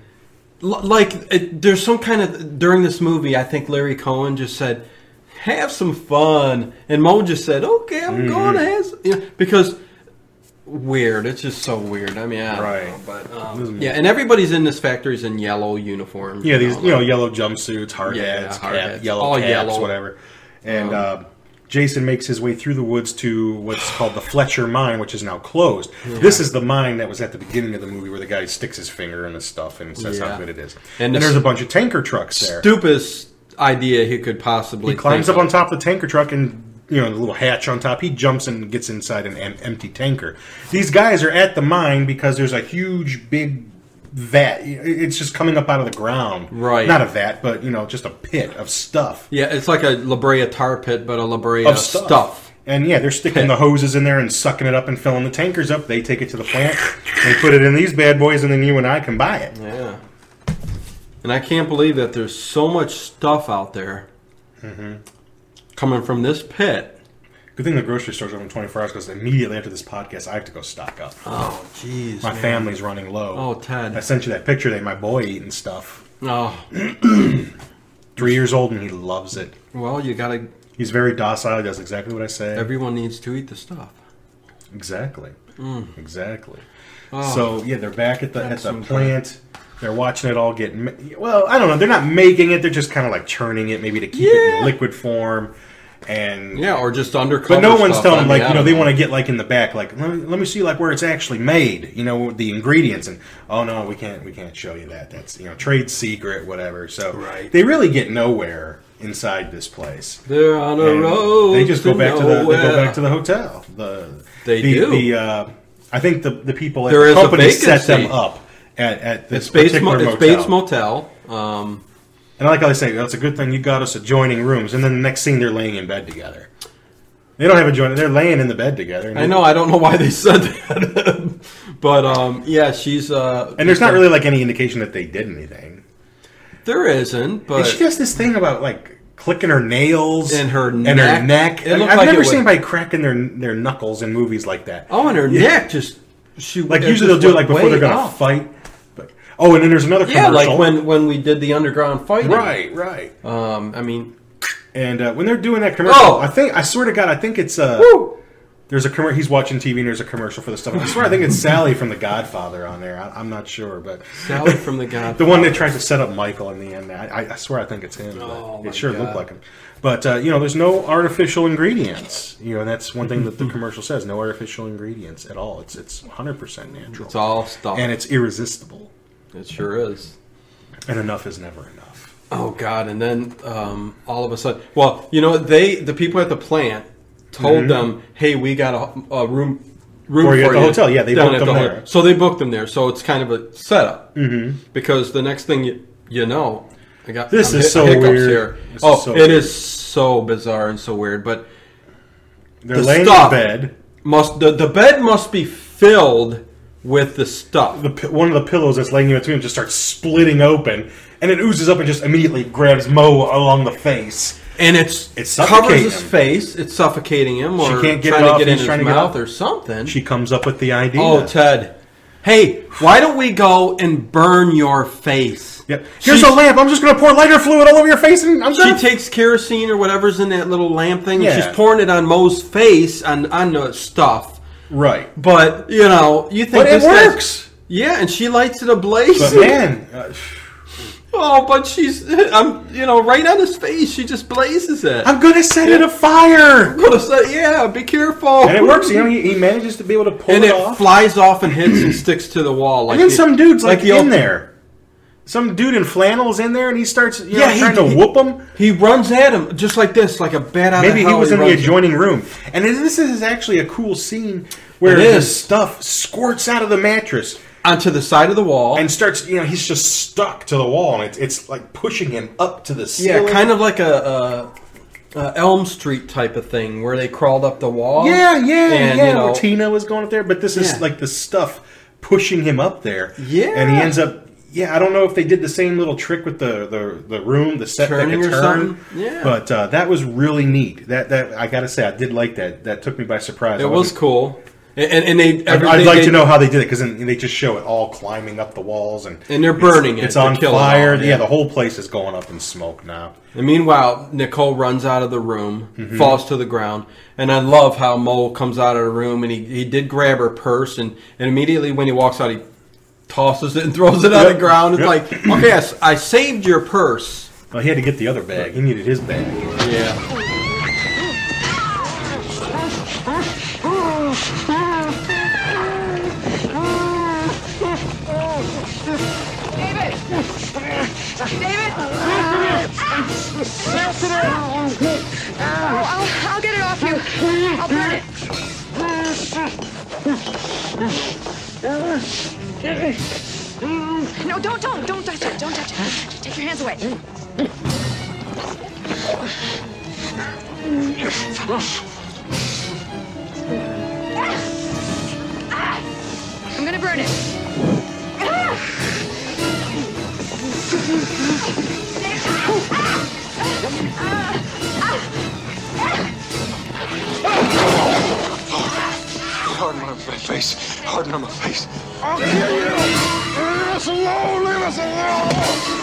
There's some kind of during this movie. I think Larry Cohen just said, "Have some fun," and Mo just said, "Okay, I'm going to have some," because. Weird. It's just so weird. I mean, I don't know, but and everybody's in this factory's in yellow uniforms. Yeah, these yellow jumpsuits, hard hats, yellow caps, yellow. Whatever. And Jason makes his way through the woods to what's called the Fletcher Mine, which is now closed. Yeah. This is the mine that was at the beginning of the movie where the guy sticks his finger in the stuff and says how good it is. And there's a bunch of tanker trucks there. Stupidest idea he could possibly. He climbs up on top of the tanker truck and. The little hatch on top. He jumps and gets inside an empty tanker. These guys are at the mine because there's a huge, big vat. It's just coming up out of the ground. Right. Not a vat, but, just a pit of stuff. Yeah, it's like a La Brea tar pit, but a La Brea of stuff. And, they're sticking the hoses in there and sucking it up and filling the tankers up. They take it to the plant. They put it in these bad boys, and then you and I can buy it. Yeah. And I can't believe that there's so much stuff out there. Mm-hmm. Coming from this pit. Good thing the grocery store's open 24 hours because immediately after this podcast, I have to go stock up. Oh, jeez. My family's running low. Oh, Ted. I sent you that picture of my boy eating stuff. Oh. 3 years old and he loves it. Well, you gotta... He's very docile. He does exactly what I say. Everyone needs to eat the stuff. Exactly. Exactly. Oh. So, they're back at the plant. They're watching it all get... Well, I don't know. They're not making it. They're just kind of like churning it maybe to keep it in liquid form. And or just undercover. But no one's telling them they want to get in the back let me see where it's actually made, the ingredients, and oh no, we can't show you that. That's trade secret, whatever. So they really get nowhere inside this place. They're on a road. They just go back to the hotel. I think the people at the company set them up at this particular motel. It's Bates Motel. And I like how they say, it's a good thing you got us adjoining rooms. And then the next scene, they're laying in bed together. They don't have adjoining. They're laying in the bed together. I know. I don't know why they said that. But, she's... and there's not really, any indication that they did anything. There isn't, but... And she does this thing about, clicking her nails. And her neck. I've never seen anybody cracking their knuckles in movies like that. Oh, and her neck just... usually they'll do it, before they're going to fight. Oh, and then there's another commercial. Yeah, like when we did the underground fighting. Right. And when they're doing that commercial, I swear to God, I think it's there's a commercial. He's watching TV and there's a commercial for the stuff. I swear, I think it's Sally from The Godfather on there. I'm not sure, but Sally from The Godfather, the one that tries to set up Michael in the end. I swear, I think it's him. But it sure looked like him. But there's no artificial ingredients. And that's one thing that the commercial says: no artificial ingredients at all. It's 100% natural. It's all stuff, and it's irresistible. It sure is. And enough is never enough. Oh, God. And then all of a sudden... Well, the people at the plant told them, hey, we got a room for you. At the hotel. Yeah, they booked them there. So they booked them there. So it's kind of a setup. Mm-hmm. Because the next thing you know... This is so weird. Here. It is so bizarre and so weird. But they're laying in bed. The bed must be filled... with the stuff. One of the pillows that's laying in between just starts splitting open, and it oozes up and just immediately grabs Mo along the face. And it covers his face. It's suffocating him, or she can't get trying to get in his mouth or something. She comes up with the idea. Oh, Ted. Hey, why don't we go and burn your face? Yep. Here's a lamp. I'm just going to pour lighter fluid all over your face, and I'm She takes kerosene or whatever's in that little lamp thing, and she's pouring it on Mo's face on the stuff. Right. But, you think it works. Yeah, and she lights it ablaze. But, man... but she's... right on his face, she just blazes it. I'm going to set it afire! Be careful. And it works. He manages to be able to pull it off. And it flies off and hits and sticks to the wall. And then some dude's in there. Some dude in flannel's in there, and he starts trying to whoop him. He runs at him just like this, like a bat out of hell. Maybe he was in the adjoining room. And this is actually a cool scene where his stuff squirts out of the mattress. Onto the side of the wall. And starts, he's just stuck to the wall, and it's like pushing him up to the ceiling. Yeah, kind of like a Elm Street type of thing where they crawled up the wall. Yeah. Where Tina was going up there, but this is like the stuff pushing him up there. Yeah, and he ends up. Yeah, I don't know if they did the same little trick with the room, the set that could turn. Yeah, but that was really neat. That I gotta say, I did like that. That took me by surprise. It was cool. And they. I'd like to know how they did it because they just show it all climbing up the walls and they're burning it. It's on fire. Yeah, the whole place is going up in smoke now. And meanwhile, Nicole runs out of the room, falls to the ground, and I love how Mo comes out of the room and he did grab her purse and immediately when he walks out he tosses it and throws it on the ground. It's like, okay, I saved your purse. Well, he had to get the other bag. He needed his bag. Yeah. David! I'll get it off you. I'll burn it. No, don't touch it. Don't touch it. Take your hands away. I'm gonna burn it. Harden on my face. Harden on my face. I'll kill you! Leave us alone! Leave us alone!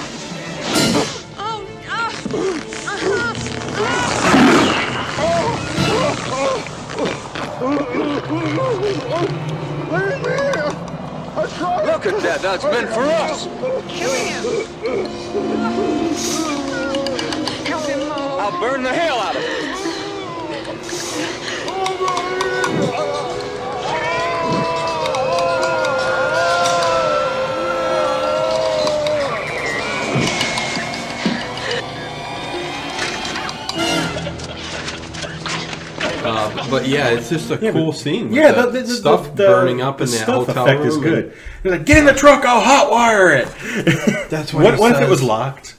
Leave me! I tried. Look at that. That's meant for us. Kill him. Help him, Mo. I'll burn the hell out of him. But yeah, it's just a cool scene. With the stuff the burning up in that hotel effect room. Is good. He's like, get in the truck, I'll hotwire it. That's what. What if it was locked?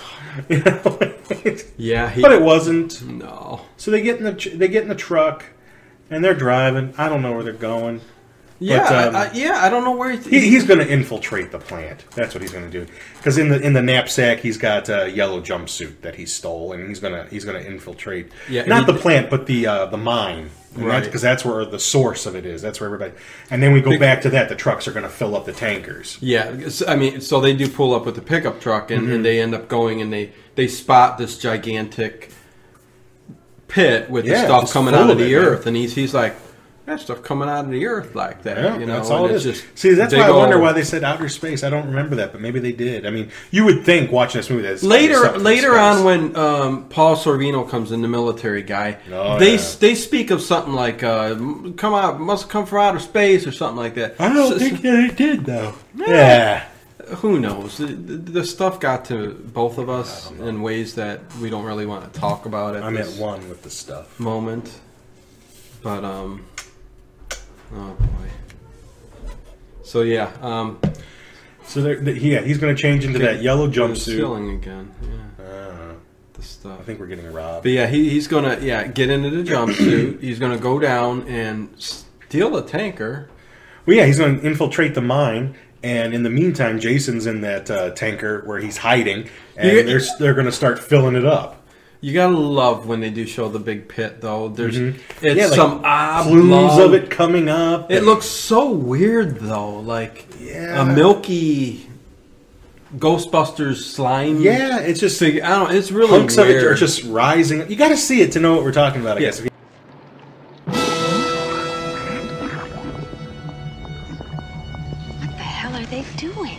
Yeah, but it wasn't. No. So they get in the truck, and they're driving. I don't know where they're going. Yeah, but, I don't know where he's going to infiltrate the plant. That's what he's going to do. Because in the knapsack, he's got a yellow jumpsuit that he stole, and he's going to infiltrate. Yeah, not the plant, but the mine. Right. Because that's where the source of it is. That's where everybody. And then we go back to that. The trucks are going to fill up the tankers. Yeah, I mean, so they do pull up with the pickup truck, and they end up going and they spot this gigantic pit with the stuff coming out of the earth, and he's like. That stuff coming out of the earth like that, yeah, you know. That's all and it is. See, that's why I wonder why they said outer space. I don't remember that, but maybe they did. I mean, you would think watching this movie that later on when Paul Sorvino comes in, the military guy, they speak of something like must come from outer space or something like that. I don't think that it did though. Yeah. Who knows? The stuff got to both of us in ways that we don't really want to talk about at I'm this at one with the stuff moment, but oh boy. So yeah. He's going to change into that yellow jumpsuit. Stealing again. Yeah. The stuff. I think we're getting robbed. But yeah, he's going to get into the jumpsuit. He's going to go down and steal the tanker. Well, yeah, he's going to infiltrate the mine. And in the meantime, Jason's in that tanker where he's hiding, and they're going to start filling it up. You gotta love when they do show the big pit, though. There's it's some plumes of it coming up. It looks so weird, though, like a milky Ghostbusters slime. Yeah, it's just I don't know. It's really hunks weird. of it are just rising. You got to see it to know what we're talking about. I guess. What the hell are they doing?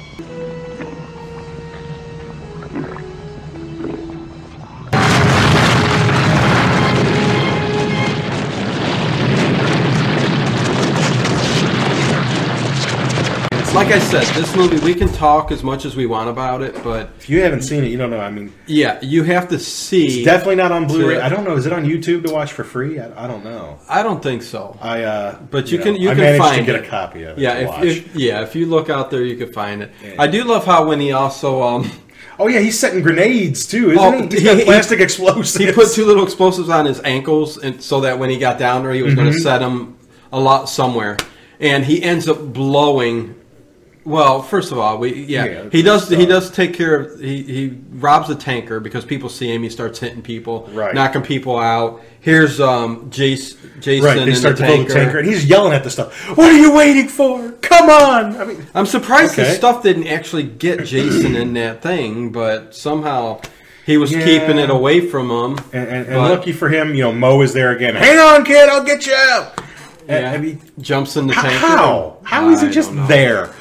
Like I said, this movie, we can talk as much as we want about it, but... If you haven't seen it, you don't know. I mean... Yeah, you have to see... It's definitely not on Blu-ray. I don't know. Is it on YouTube to watch for free? I don't know. I don't think so. But you can managed find to get it. A copy of it. Yeah, if you look out there, you can find it. Yeah. I do love how when he also... Oh yeah, he's setting grenades too, isn't he? He's got plastic explosives. He put 2 little explosives on his ankles, and so that when he got down there, he was going to set them a lot somewhere. And he ends up blowing. Well, first of all, he does take care of. He robs a tanker because people see him. He starts hitting people, knocking people out. Here's Jason. Right, they start to build the tanker, and he's yelling at the stuff. What are you waiting for? Come on! I mean, I'm surprised the stuff didn't actually get Jason in that thing, but somehow he was keeping it away from him. And lucky for him, Mo is there again. Hang on, kid, I'll get you out. Yeah, he jumps in the tanker. How is he just there?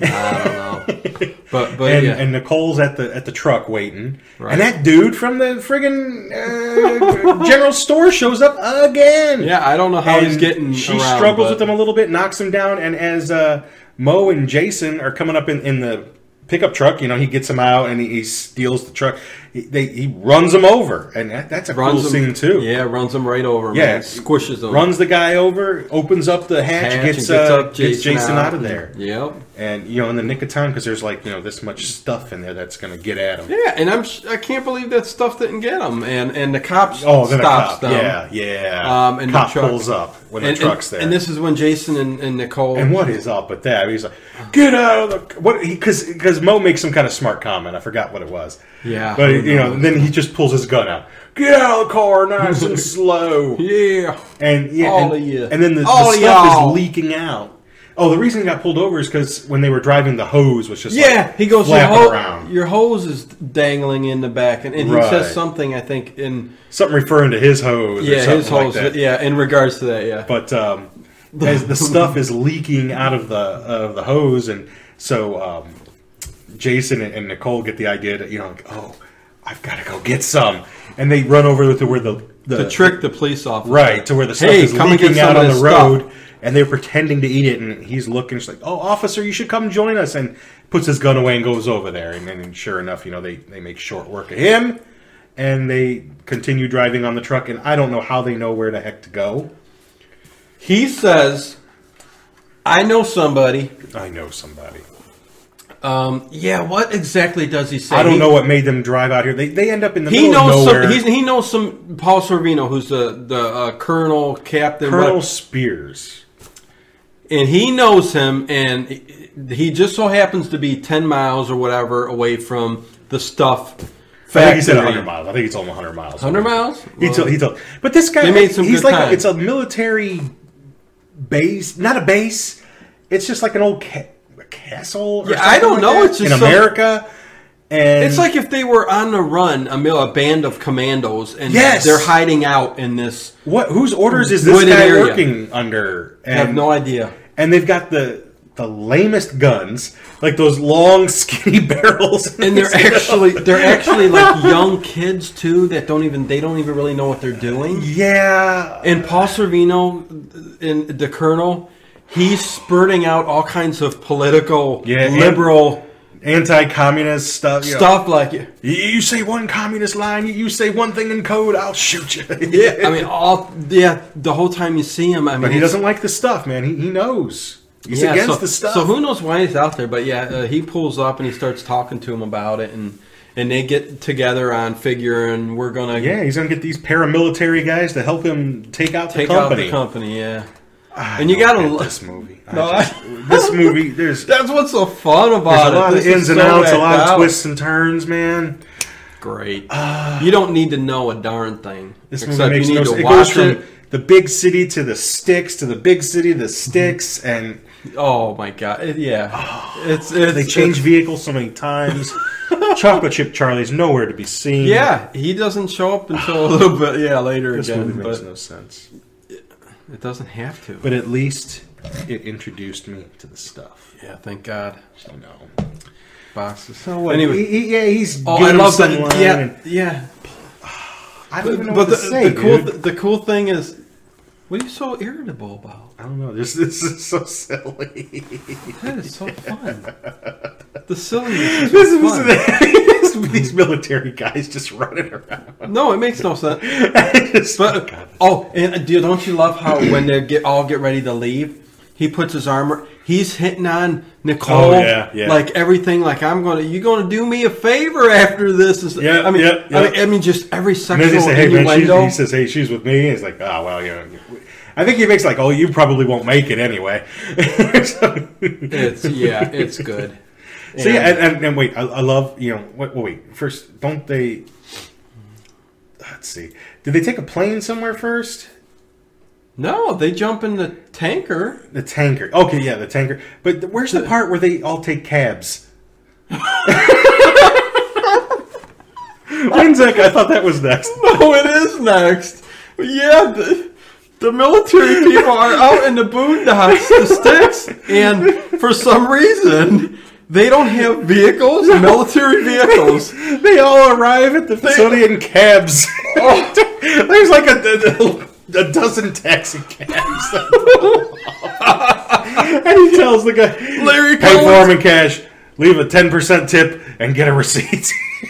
I don't know. But and Nicole's at the truck waiting, and that dude from the friggin' general store shows up again. Yeah, I don't know how he's getting. She struggles with him a little bit, knocks him down, and as Mo and Jason are coming up in the pickup truck, he gets him out and he steals the truck. He runs him over, and that's a cool scene too. Yeah, runs him right over. Yeah, man. Squishes him. Runs the guy over, opens up the hatch gets Jason out of there. Yep. And in the nick of time, because there's this much stuff in there that's going to get at him. Yeah, and I can't believe that stuff didn't get him. And the cop stops them. Yeah. And cop the truck pulls up when the truck's there. And this is when Jason and Nicole. And what is up with that? He's like, get out of the what? Because Mo makes some kind of smart comment. I forgot what it was. Yeah. But then he just pulls his gun out. Get out of the car, nice and slow. Yeah. And all of you. And then the stuff is leaking out. Oh, the reason he got pulled over is because when they were driving, the hose was just he goes around. Your hose is dangling in the back, and he says something, I think, in something referring to his hose. Yeah, or something his hose. Like that. Yeah, in regards to that. Yeah, but as the stuff is leaking out of the hose, and so Jason and Nicole get the idea that I've got to go get some, and they run over to where to trick the police officer, right, to where the stuff is leaking out on the road. And they're pretending to eat it, and he's looking. She's like, "Oh, officer, you should come join us." And puts his gun away and goes over there. And then, sure enough, they make short work of him, and they continue driving on the truck. And I don't know how they know where the heck to go. He says, "I know somebody." I know somebody. What exactly does he say? I don't know what made them drive out here. They end up in the middle of nowhere. He knows some Paul Sorvino, who's the colonel, captain, Colonel Spears. And he knows him, and he just so happens to be 10 miles or whatever away from the stuff factory. I think he said 100 miles. I think he told him 100 miles. 100 miles? He told. But this guy, he's like, it's a military base. Not a base. It's just like an old castle or I don't know. It's just in America. And it's like if they were on the run, a band of commandos, and they're hiding out in this. Whose orders is this guy working under? I have no idea. And they've got the lamest guns, like those long, skinny barrels. And they're actually like young kids too that don't even really know what they're doing. Yeah. And Paul Sorvino, and the colonel, he's spurting out all kinds of political, liberal. Anti-communist stuff. Stuff like you say one communist line, you say one thing in code, I'll shoot you. The whole time you see him, but he doesn't like the stuff, man. He knows. He's against the stuff. So who knows why he's out there? But he pulls up and he starts talking to him about it, and they get together on figuring we're gonna. Yeah, he's gonna get these paramilitary guys to help him take out the company. Yeah. And you gotta love this movie. This movie, that's what's so fun about it. There's a lot of ins and outs, a lot of twists and turns, man. Great. You don't need to know a darn thing. This movie makes no sense. It goes from the big city to the sticks to the big city to the sticks, and oh my god, they change vehicles so many times. Chocolate Chip Charlie's nowhere to be seen. Yeah, he doesn't show up until a little bit later. This movie makes no sense. It doesn't have to. But at least it introduced me to the stuff. Yeah, thank God. Boxes. So what? Anyway, he's I love that. Yeah. I don't even know what to say, the cool thing is, what are you so irritable about? I don't know. This is so silly. That is so fun. The silliness is fun. These military guys just running around. No, it makes no sense. And don't you love how when they all get ready to leave, he puts his armor. he's hitting on Nicole, like everything. Like you gonna do me a favor after this? I mean, just every sexual innuendo. He says, "Hey, she's with me." He's like, "Oh well, I think he makes like, oh, you probably won't make it anyway." It's good. So and wait, I love wait. First, don't they? Let's see. Did they take a plane somewhere first? No, they jump in the tanker. The tanker. Okay, yeah, the tanker. But where's the part where they all take cabs? When's that? I thought that was next. No, it is next. Yeah, the military people are out in the boondocks, the sticks, and for some reason, they don't have vehicles, military vehicles. They all arrive at the facility in cabs. There's like a dozen taxi cabs. And he tells the guy, Larry pay for him in cash, leave a 10% tip, and get a receipt.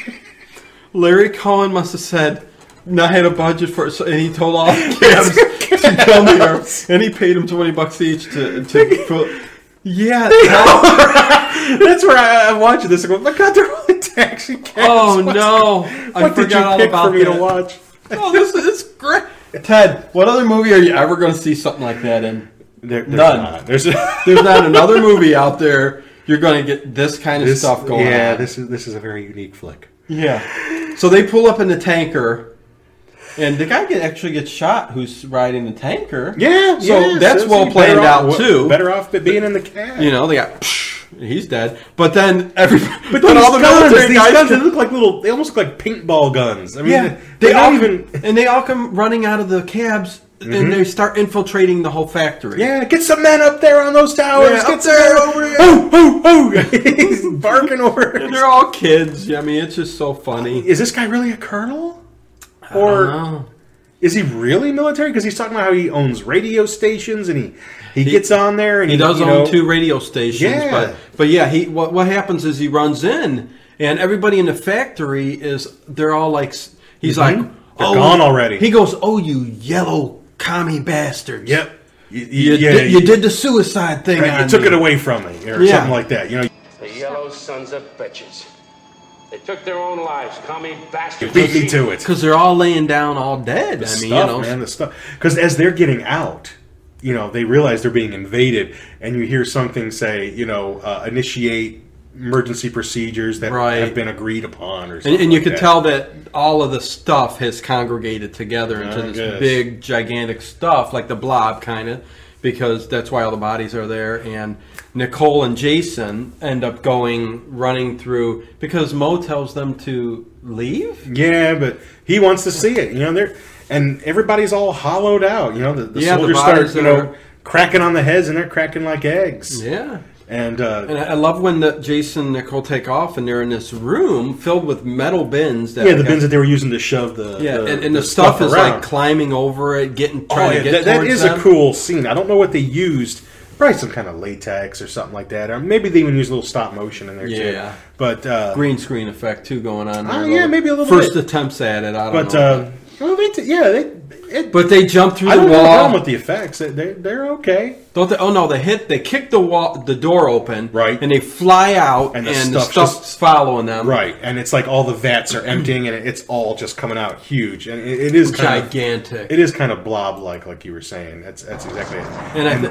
Larry Cohen must have said, I had a budget for it, and he told all the cabs to come here, and he paid them $20 each to yeah. That's where I'm watching this. I go, my God, they're all in taxi cabs. Oh, no. I forgot all about for me to watch? Oh, this is great. Ted, what other movie are you ever going to see something like that in? There's none. Not. There's not another movie out there you're going to get this kind of stuff going on. Yeah, this is a very unique flick. Yeah. So they pull up in the tanker. And the guy actually gets shot who's riding the tanker. Yeah, so that's well planned out too. Better off being in the cab. They got he's dead. But then but all the military guys they look like they almost look like paintball guns. I mean, they all come running out of the cabs and they start infiltrating the whole factory. Yeah, get some men up there on those towers. Yeah, get some men over here. Oh! He's barking over. And they're all kids. I mean, it's just so funny. Is this guy really a colonel? Or is he really military? Because he's talking about how he owns radio stations and he gets on there and he does own 2 radio stations. Yeah. But yeah, what happens is he runs in and everybody in the factory they're all like he's like, they're gone already. He goes, "Oh, you yellow commie bastards! Yep, you did the suicide thing. You took it away from me or something like that. The yellow sons of bitches. They took their own lives, commie bastards. You beat me to it. Because they're all laying down all dead. The stuff. Because as they're getting out, they realize they're being invaded, and you hear something say, initiate emergency procedures that have been agreed upon, or something. And you could tell that all of the stuff has congregated together into this big, gigantic stuff, like the blob, kind of, because that's why all the bodies are there, and Nicole and Jason end up running through because Mo tells them to leave. Yeah, but he wants to see it. And everybody's all hollowed out. The soldiers start cracking on the heads, and they're cracking like eggs. Yeah. And I love when Jason and Nicole take off, and they're in this room filled with metal bins. The bins that they were using to shove the stuff is around. Like climbing over it, trying to get that towards is them. A cool scene. I don't know what they used. Probably some kind of latex or something like that, or maybe they even use a little stop motion in there too. Yeah, but green screen effect too going on there. Maybe a little first attempts at it. I don't know. But they jump through the wall. I don't have a problem with the effects. They're okay. Don't they? Oh no, they kick the door open, right, and they fly out, and the stuff's following them, right. And it's like all the vats are emptying, and it's all just coming out huge, and it is gigantic. It is kind of blob like you were saying. That's exactly it. And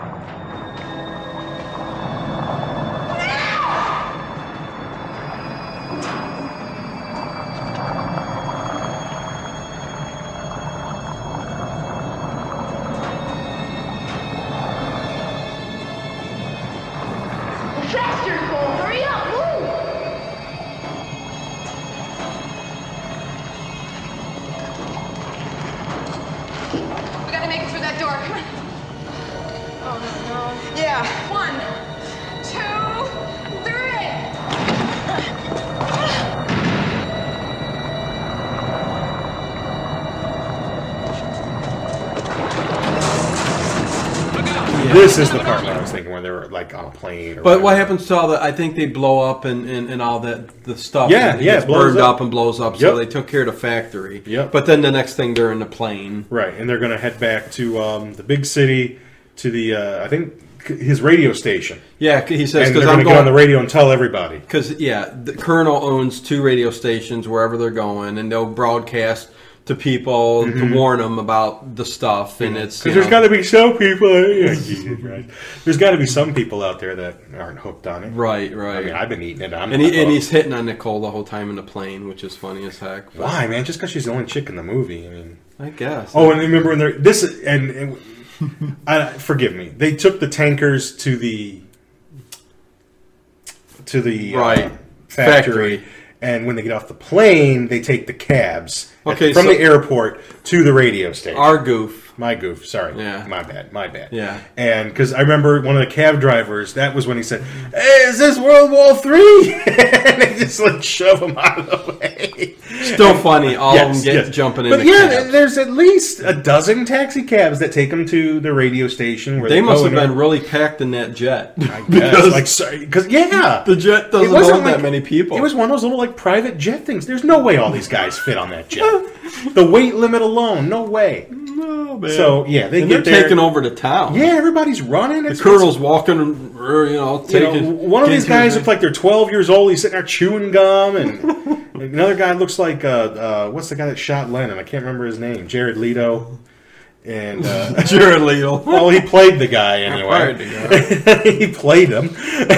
This is the part where I was thinking where they were like on a plane. But what happens to all that? I think they blow up and all that the stuff. Yeah, gets burned up and blows up. So they took care of the factory. Yep. But then the next thing they're in the plane. Right, and they're going to head back to the big city, to the I think his radio station. Yeah, he says, because I'm going to get on the radio and tell everybody. Because the Colonel owns 2 radio stations wherever they're going, and they'll broadcast to people to warn them about the stuff. And it's because there's got to be some people. There's got to be some people out there that aren't hooked on it. Right. I mean, I've been eating it. And he's hitting on Nicole the whole time in the plane, which is funny as heck. But. Why, man? Just because she's the only chick in the movie? I mean, I guess. Oh, and remember when forgive me. They took the tankers to the factory, and when they get off the plane, they take the cabs from the airport to the radio station. Our goof. My goof, sorry. Yeah. My bad. Yeah. And because I remember one of the cab drivers, that was when he said, "Hey, is this World War III?" And they just shove him out of the way. Still funny, all of them jumping in. But there's at least a dozen taxi cabs that take them to the radio station. Where they must have been really packed in that jet. I guess, because the jet doesn't hold that many people. It was one of those little private jet things. There's no way all these guys fit on that jet. The weight limit alone, no way. No, man. So they're taking over the town. Yeah, everybody's running. The colonel's walking, taking. One of these guys looks like they're 12 years old. He's sitting there chewing gum, and another guy looks like what's the guy that shot Lennon? I can't remember his name. Jared Leto. And Jared Leto. Well, he played the guy anyway. He played him.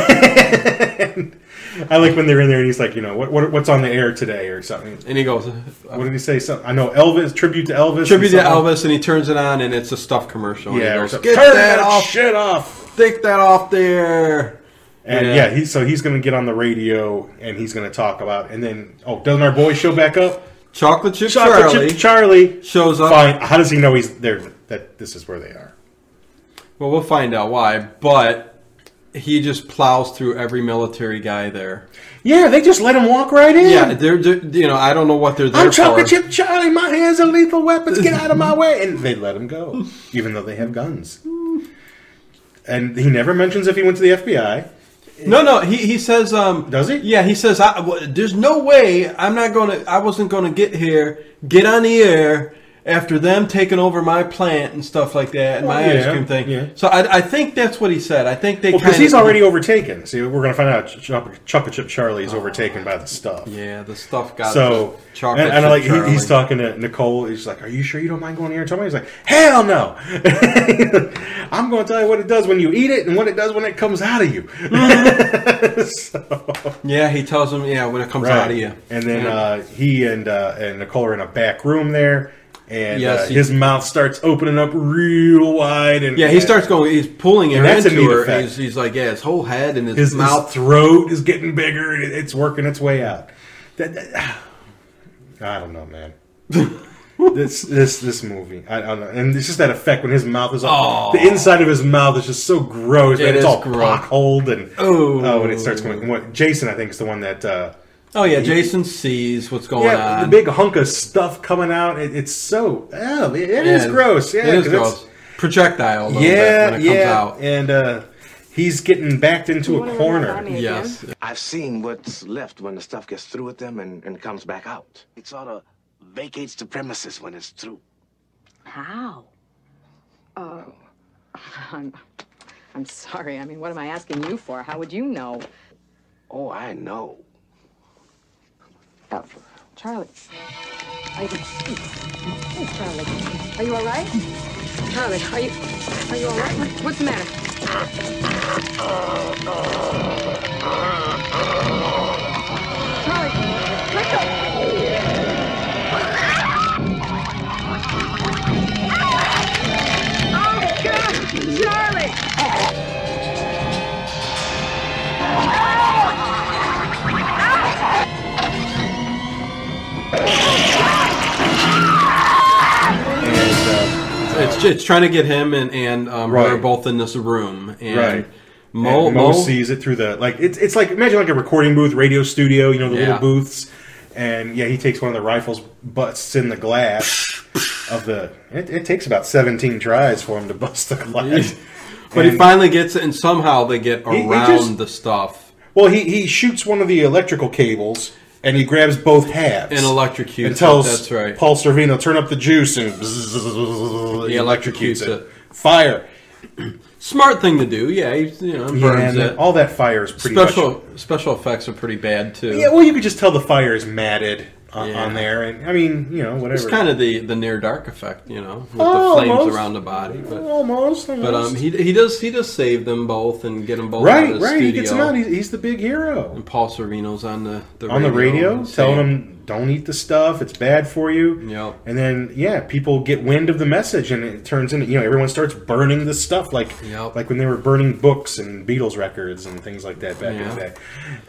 I like when they're in there and he's like, what's on the air today or something. And he goes, what did he say? I know Elvis, tribute to Elvis. Tribute to Elvis, and he turns it on and it's a stuff commercial. Yeah, and he goes, get that shit off. Take that off there. And he's going to get on the radio and he's going to talk about, and then, doesn't our boy show back up? Chocolate Chip Charlie shows up. Fine. How does he know he's there? That this is where they are. Well, we'll find out why, but he just plows through every military guy there. Yeah, they just let him walk right in. Yeah, they're I don't know what they're there I'm Chocolate Chip Charlie. My hands are lethal weapons. Get out of my way! And they let him go, even though they have guns. And he never mentions if he went to the FBI. No. He says. Does he? Yeah, he says. There's no way I wasn't gonna get on the air after them taking over my plant and stuff like that, and my ice cream thing. Yeah. So I think that's what he said. I think they because he's already overtaken. See, we're going to find out Chocolate Chip Charlie is overtaken by the stuff. Yeah, the stuff got chocolate. And he's talking to Nicole. He's like, "Are you sure you don't mind going here and telling me?" He's like, "Hell no! I'm going to tell you what it does when you eat it and what it does when it comes out of you." Yeah, he tells him, when it comes out of you. And then he and Nicole are in a back room there. And his mouth starts opening up real wide, and he starts going. He's pulling her into her. He's like, his whole head and his mouth, his throat is getting bigger. And it's working its way out. I don't know, man. This movie, I don't know, and it's just that effect when his mouth is all, the inside of his mouth is just so gross. Man. It's all pock-holed and when it starts going. Jason, I think, is the one that. Jason sees what's going on. The big hunk of stuff coming out. It's so... it is gross. Yeah, it is gross. Projectile a little bit when it comes out. And he's getting backed into a corner. Yes. I've seen what's left when the stuff gets through with them and comes back out. It sort of vacates the premises when it's through. How? I'm sorry. I mean, what am I asking you for? How would you know? Oh, I know. Oh, Charlie. Charlie, are you all right? Charlie, are you all right? What's the matter? Charlie, let go. Oh, God, Charlie. It's trying to get him and her both in this room, and Mo sees it through the it's like imagine like a recording booth, radio studio, the little booths, and he takes one of the rifles, busts in the glass of the. It takes about 17 tries for him to bust the glass, but he finally gets it, and somehow they get around the stuff. Well, he shoots one of the electrical cables. And he grabs both halves. And electrocutes and tells that's right. Paul Sorvino, turn up the juice, and he electrocutes it. Fire. Smart thing to do, yeah. Burns it. All that fire is pretty Special effects are pretty bad, too. Yeah, well, you could just tell the fire is matted on there. And I mean, whatever. It's kind of the near dark effect, with the flames around the body. But, almost. But he does save them both and get them both out of the studio. He gets them out. He's the big hero. And Paul Sorvino's on the radio telling them, don't eat the stuff, it's bad for you. Yep. And then, people get wind of the message, and it turns into, everyone starts burning the stuff, like when they were burning books and Beatles records and things like that back in the day.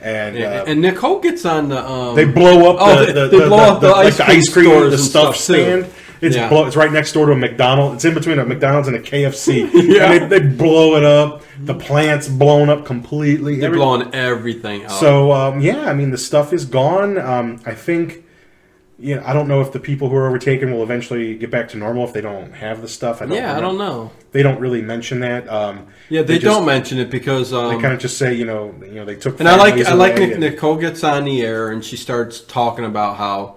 And Nicole gets on the... they blow up the ice cream, the stuff stand. Too. It's right next door to a McDonald's. It's in between a McDonald's and a KFC. And they blow it up. The plant's blown up completely. They're blowing everything up. So, I mean, the stuff is gone. I think, I don't know if the people who are overtaken will eventually get back to normal if they don't have the stuff. I don't know. They don't really mention that. They don't mention it because... they kind of just say, they took... And I like Nicole gets on the air and she starts talking about how...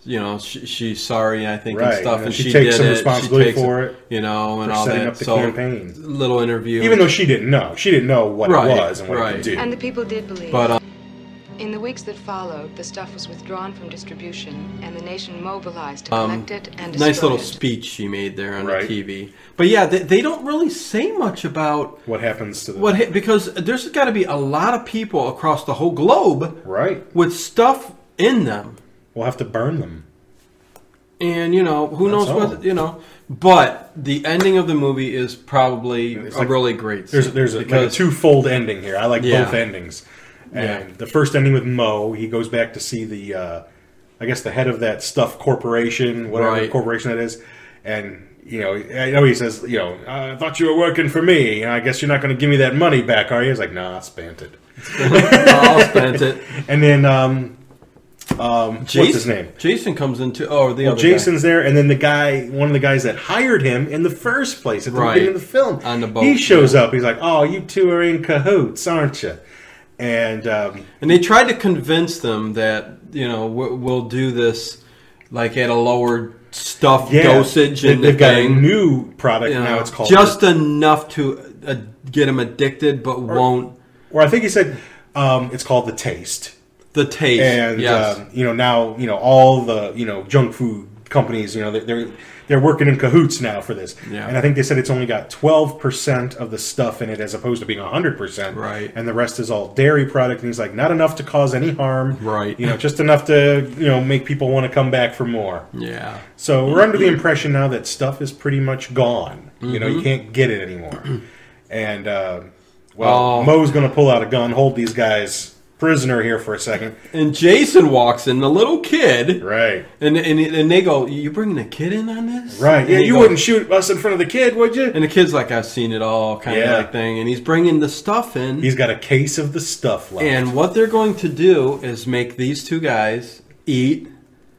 she's sorry, I think, and stuff, and she takes some responsibility for it, and all setting that. Up the campaign. Little interview, even though she didn't know what it was and what it could do. And the people did believe. But in the weeks that followed, the stuff was withdrawn from distribution, and the nation mobilized to collect it and destroy nice little it. speech she made there on the TV. But they don't really say much about what happens to them because there's got to be a lot of people across the whole globe, with stuff in them. We'll have to burn them. And, who knows what, But the ending of the movie is probably really great scene. There's a twofold ending here. I like both endings. And the first ending with Mo, he goes back to see the, I guess, the head of that Stuff Corporation, whatever corporation that is. And, I know he says, I thought you were working for me. I guess you're not going to give me that money back, are you? He's like, nah, I spent it. I'll spend it. And then... what's his name? Jason comes into other Jason's there, and then one of the guys that hired him in the first place at the beginning of the film, on the boat, he shows up. He's like, "Oh, you two are in cahoots, aren't you?" And they tried to convince them that we'll do this like at a lower stuff dosage, and they've got a new product now. It's called just enough to get them addicted, but won't. Or I think he said it's called the Taste. The Taste, and yes. Now all the junk food companies they're working in cahoots now for this. Yeah. And I think they said it's only got 12% of the stuff in it as opposed to being 100%. Right. And the rest is all dairy product. And he's like, not enough to cause any harm. Right. Just enough to make people want to come back for more. Yeah. So we're under the impression now that stuff is pretty much gone. Mm-hmm. You can't get it anymore. And Mo's going to pull out a gun, hold these guys prisoner here for a second, and Jason walks in, the little kid, right? And they go, "You bringing the kid in on this?" Right? Yeah, you wouldn't shoot us in front of the kid, would you? And the kid's like, "I've seen it all," kind of like thing. And he's bringing the stuff in. He's got a case of the stuff left. And what they're going to do is make these two guys eat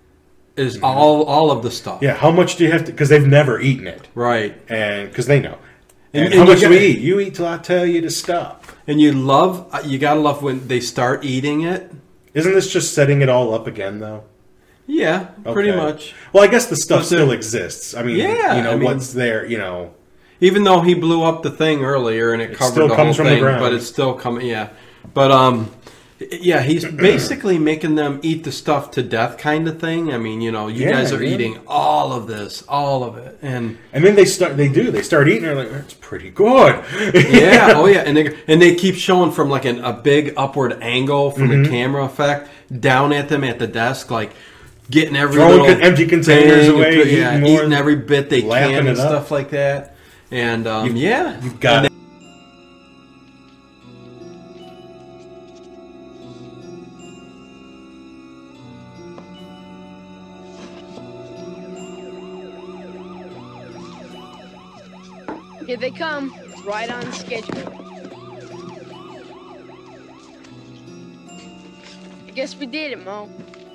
all of the stuff. Yeah. How much do you have to? Because they've never eaten it, right? And because they know. And how much do we eat? You eat till I tell you to stop. And you gotta love when they start eating it. Isn't this just setting it all up again, though? Yeah, pretty much. Well, I guess the stuff still exists. I mean, what's there, Even though he blew up the thing earlier and it covered still the comes whole from thing, the ground. But it's still coming, But, he's basically making them eat the stuff to death kind of thing. I mean, you guys are eating all of this, all of it. And then they start eating, they're like, that's pretty good. Yeah, and they keep showing from like a big upward angle from the camera effect down at them at the desk, like getting throwing empty containers away, eating every bit they can and stuff like that. And you've got it. Here they come, right on schedule. I guess we did it, Mo.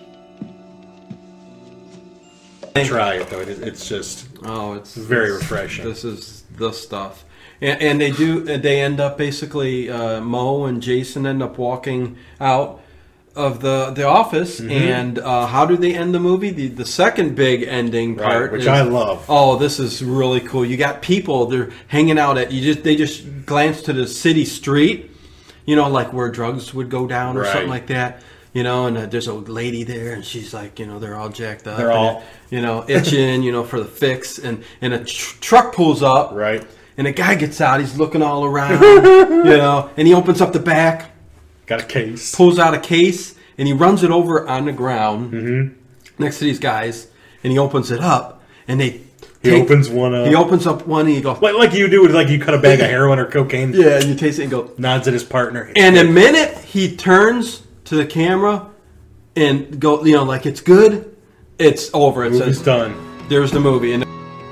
Try it though. It's just it's very refreshing. This is the stuff, and they end up basically Mo and Jason end up walking out. of the Office, and how do they end the movie? The second big ending part, which I love. Oh, this is really cool. You got people, they're hanging out at they just glance to the city street, like where drugs would go down or something like that. And there's a lady there, and she's like, they're all jacked up. They're all, itching, for the fix, and a truck pulls up, right? And a guy gets out. He's looking all around, and he opens up the back. Got a case. Pulls out a case, and he runs it over on the ground next to these guys, and he opens it up, and he opens one up. He opens up one, and he goes... Like you do with, you cut a bag of heroin or cocaine. Yeah, and you taste it and go... Nods at his partner. And the minute he turns to the camera and go, like it's good, it's over. It Movie's says... done. There's the movie. And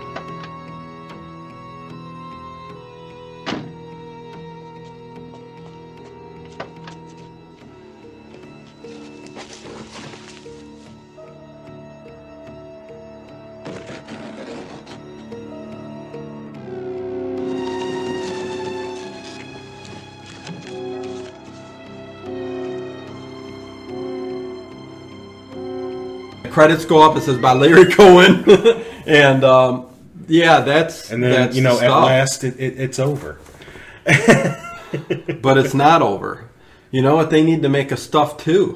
credits go up. It says by Larry Cohen, and that's and then that's at last it's over. But it's not over. You know what? They need to make a stuff too.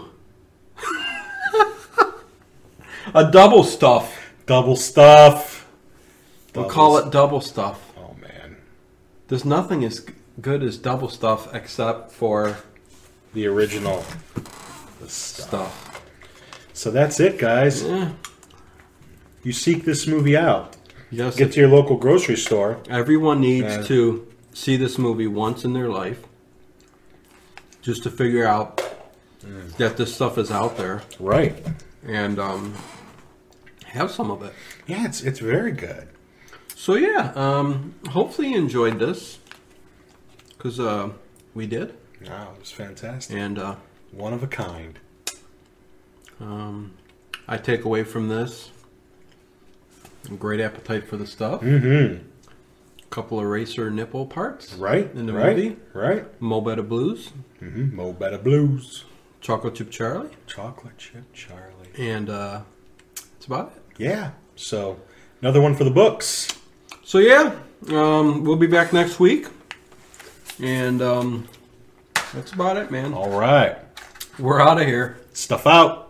A double stuff. Double stuff. We'll call it double stuff. Oh man, there's nothing as good as double stuff except for the original stuff. So that's it, guys. Yeah. You seek this movie out. Yes. Get to your local grocery store. Everyone needs to see this movie once in their life, just to figure out that this stuff is out there, right? And have some of it. Yeah, it's very good. So hopefully you enjoyed this, because we did. Wow, it was fantastic. And one of a kind. I take away from this a great appetite for the stuff. Mm-hmm. A couple of racer nipple parts. Right. In the movie. Right. Mo Better Blues. Mm-hmm. Mo Better Blues. Chocolate Chip Charlie. Chocolate Chip Charlie. And that's about it. Yeah. So another one for the books. So we'll be back next week. And that's about it, man. All right. We're out of here. Stuff out.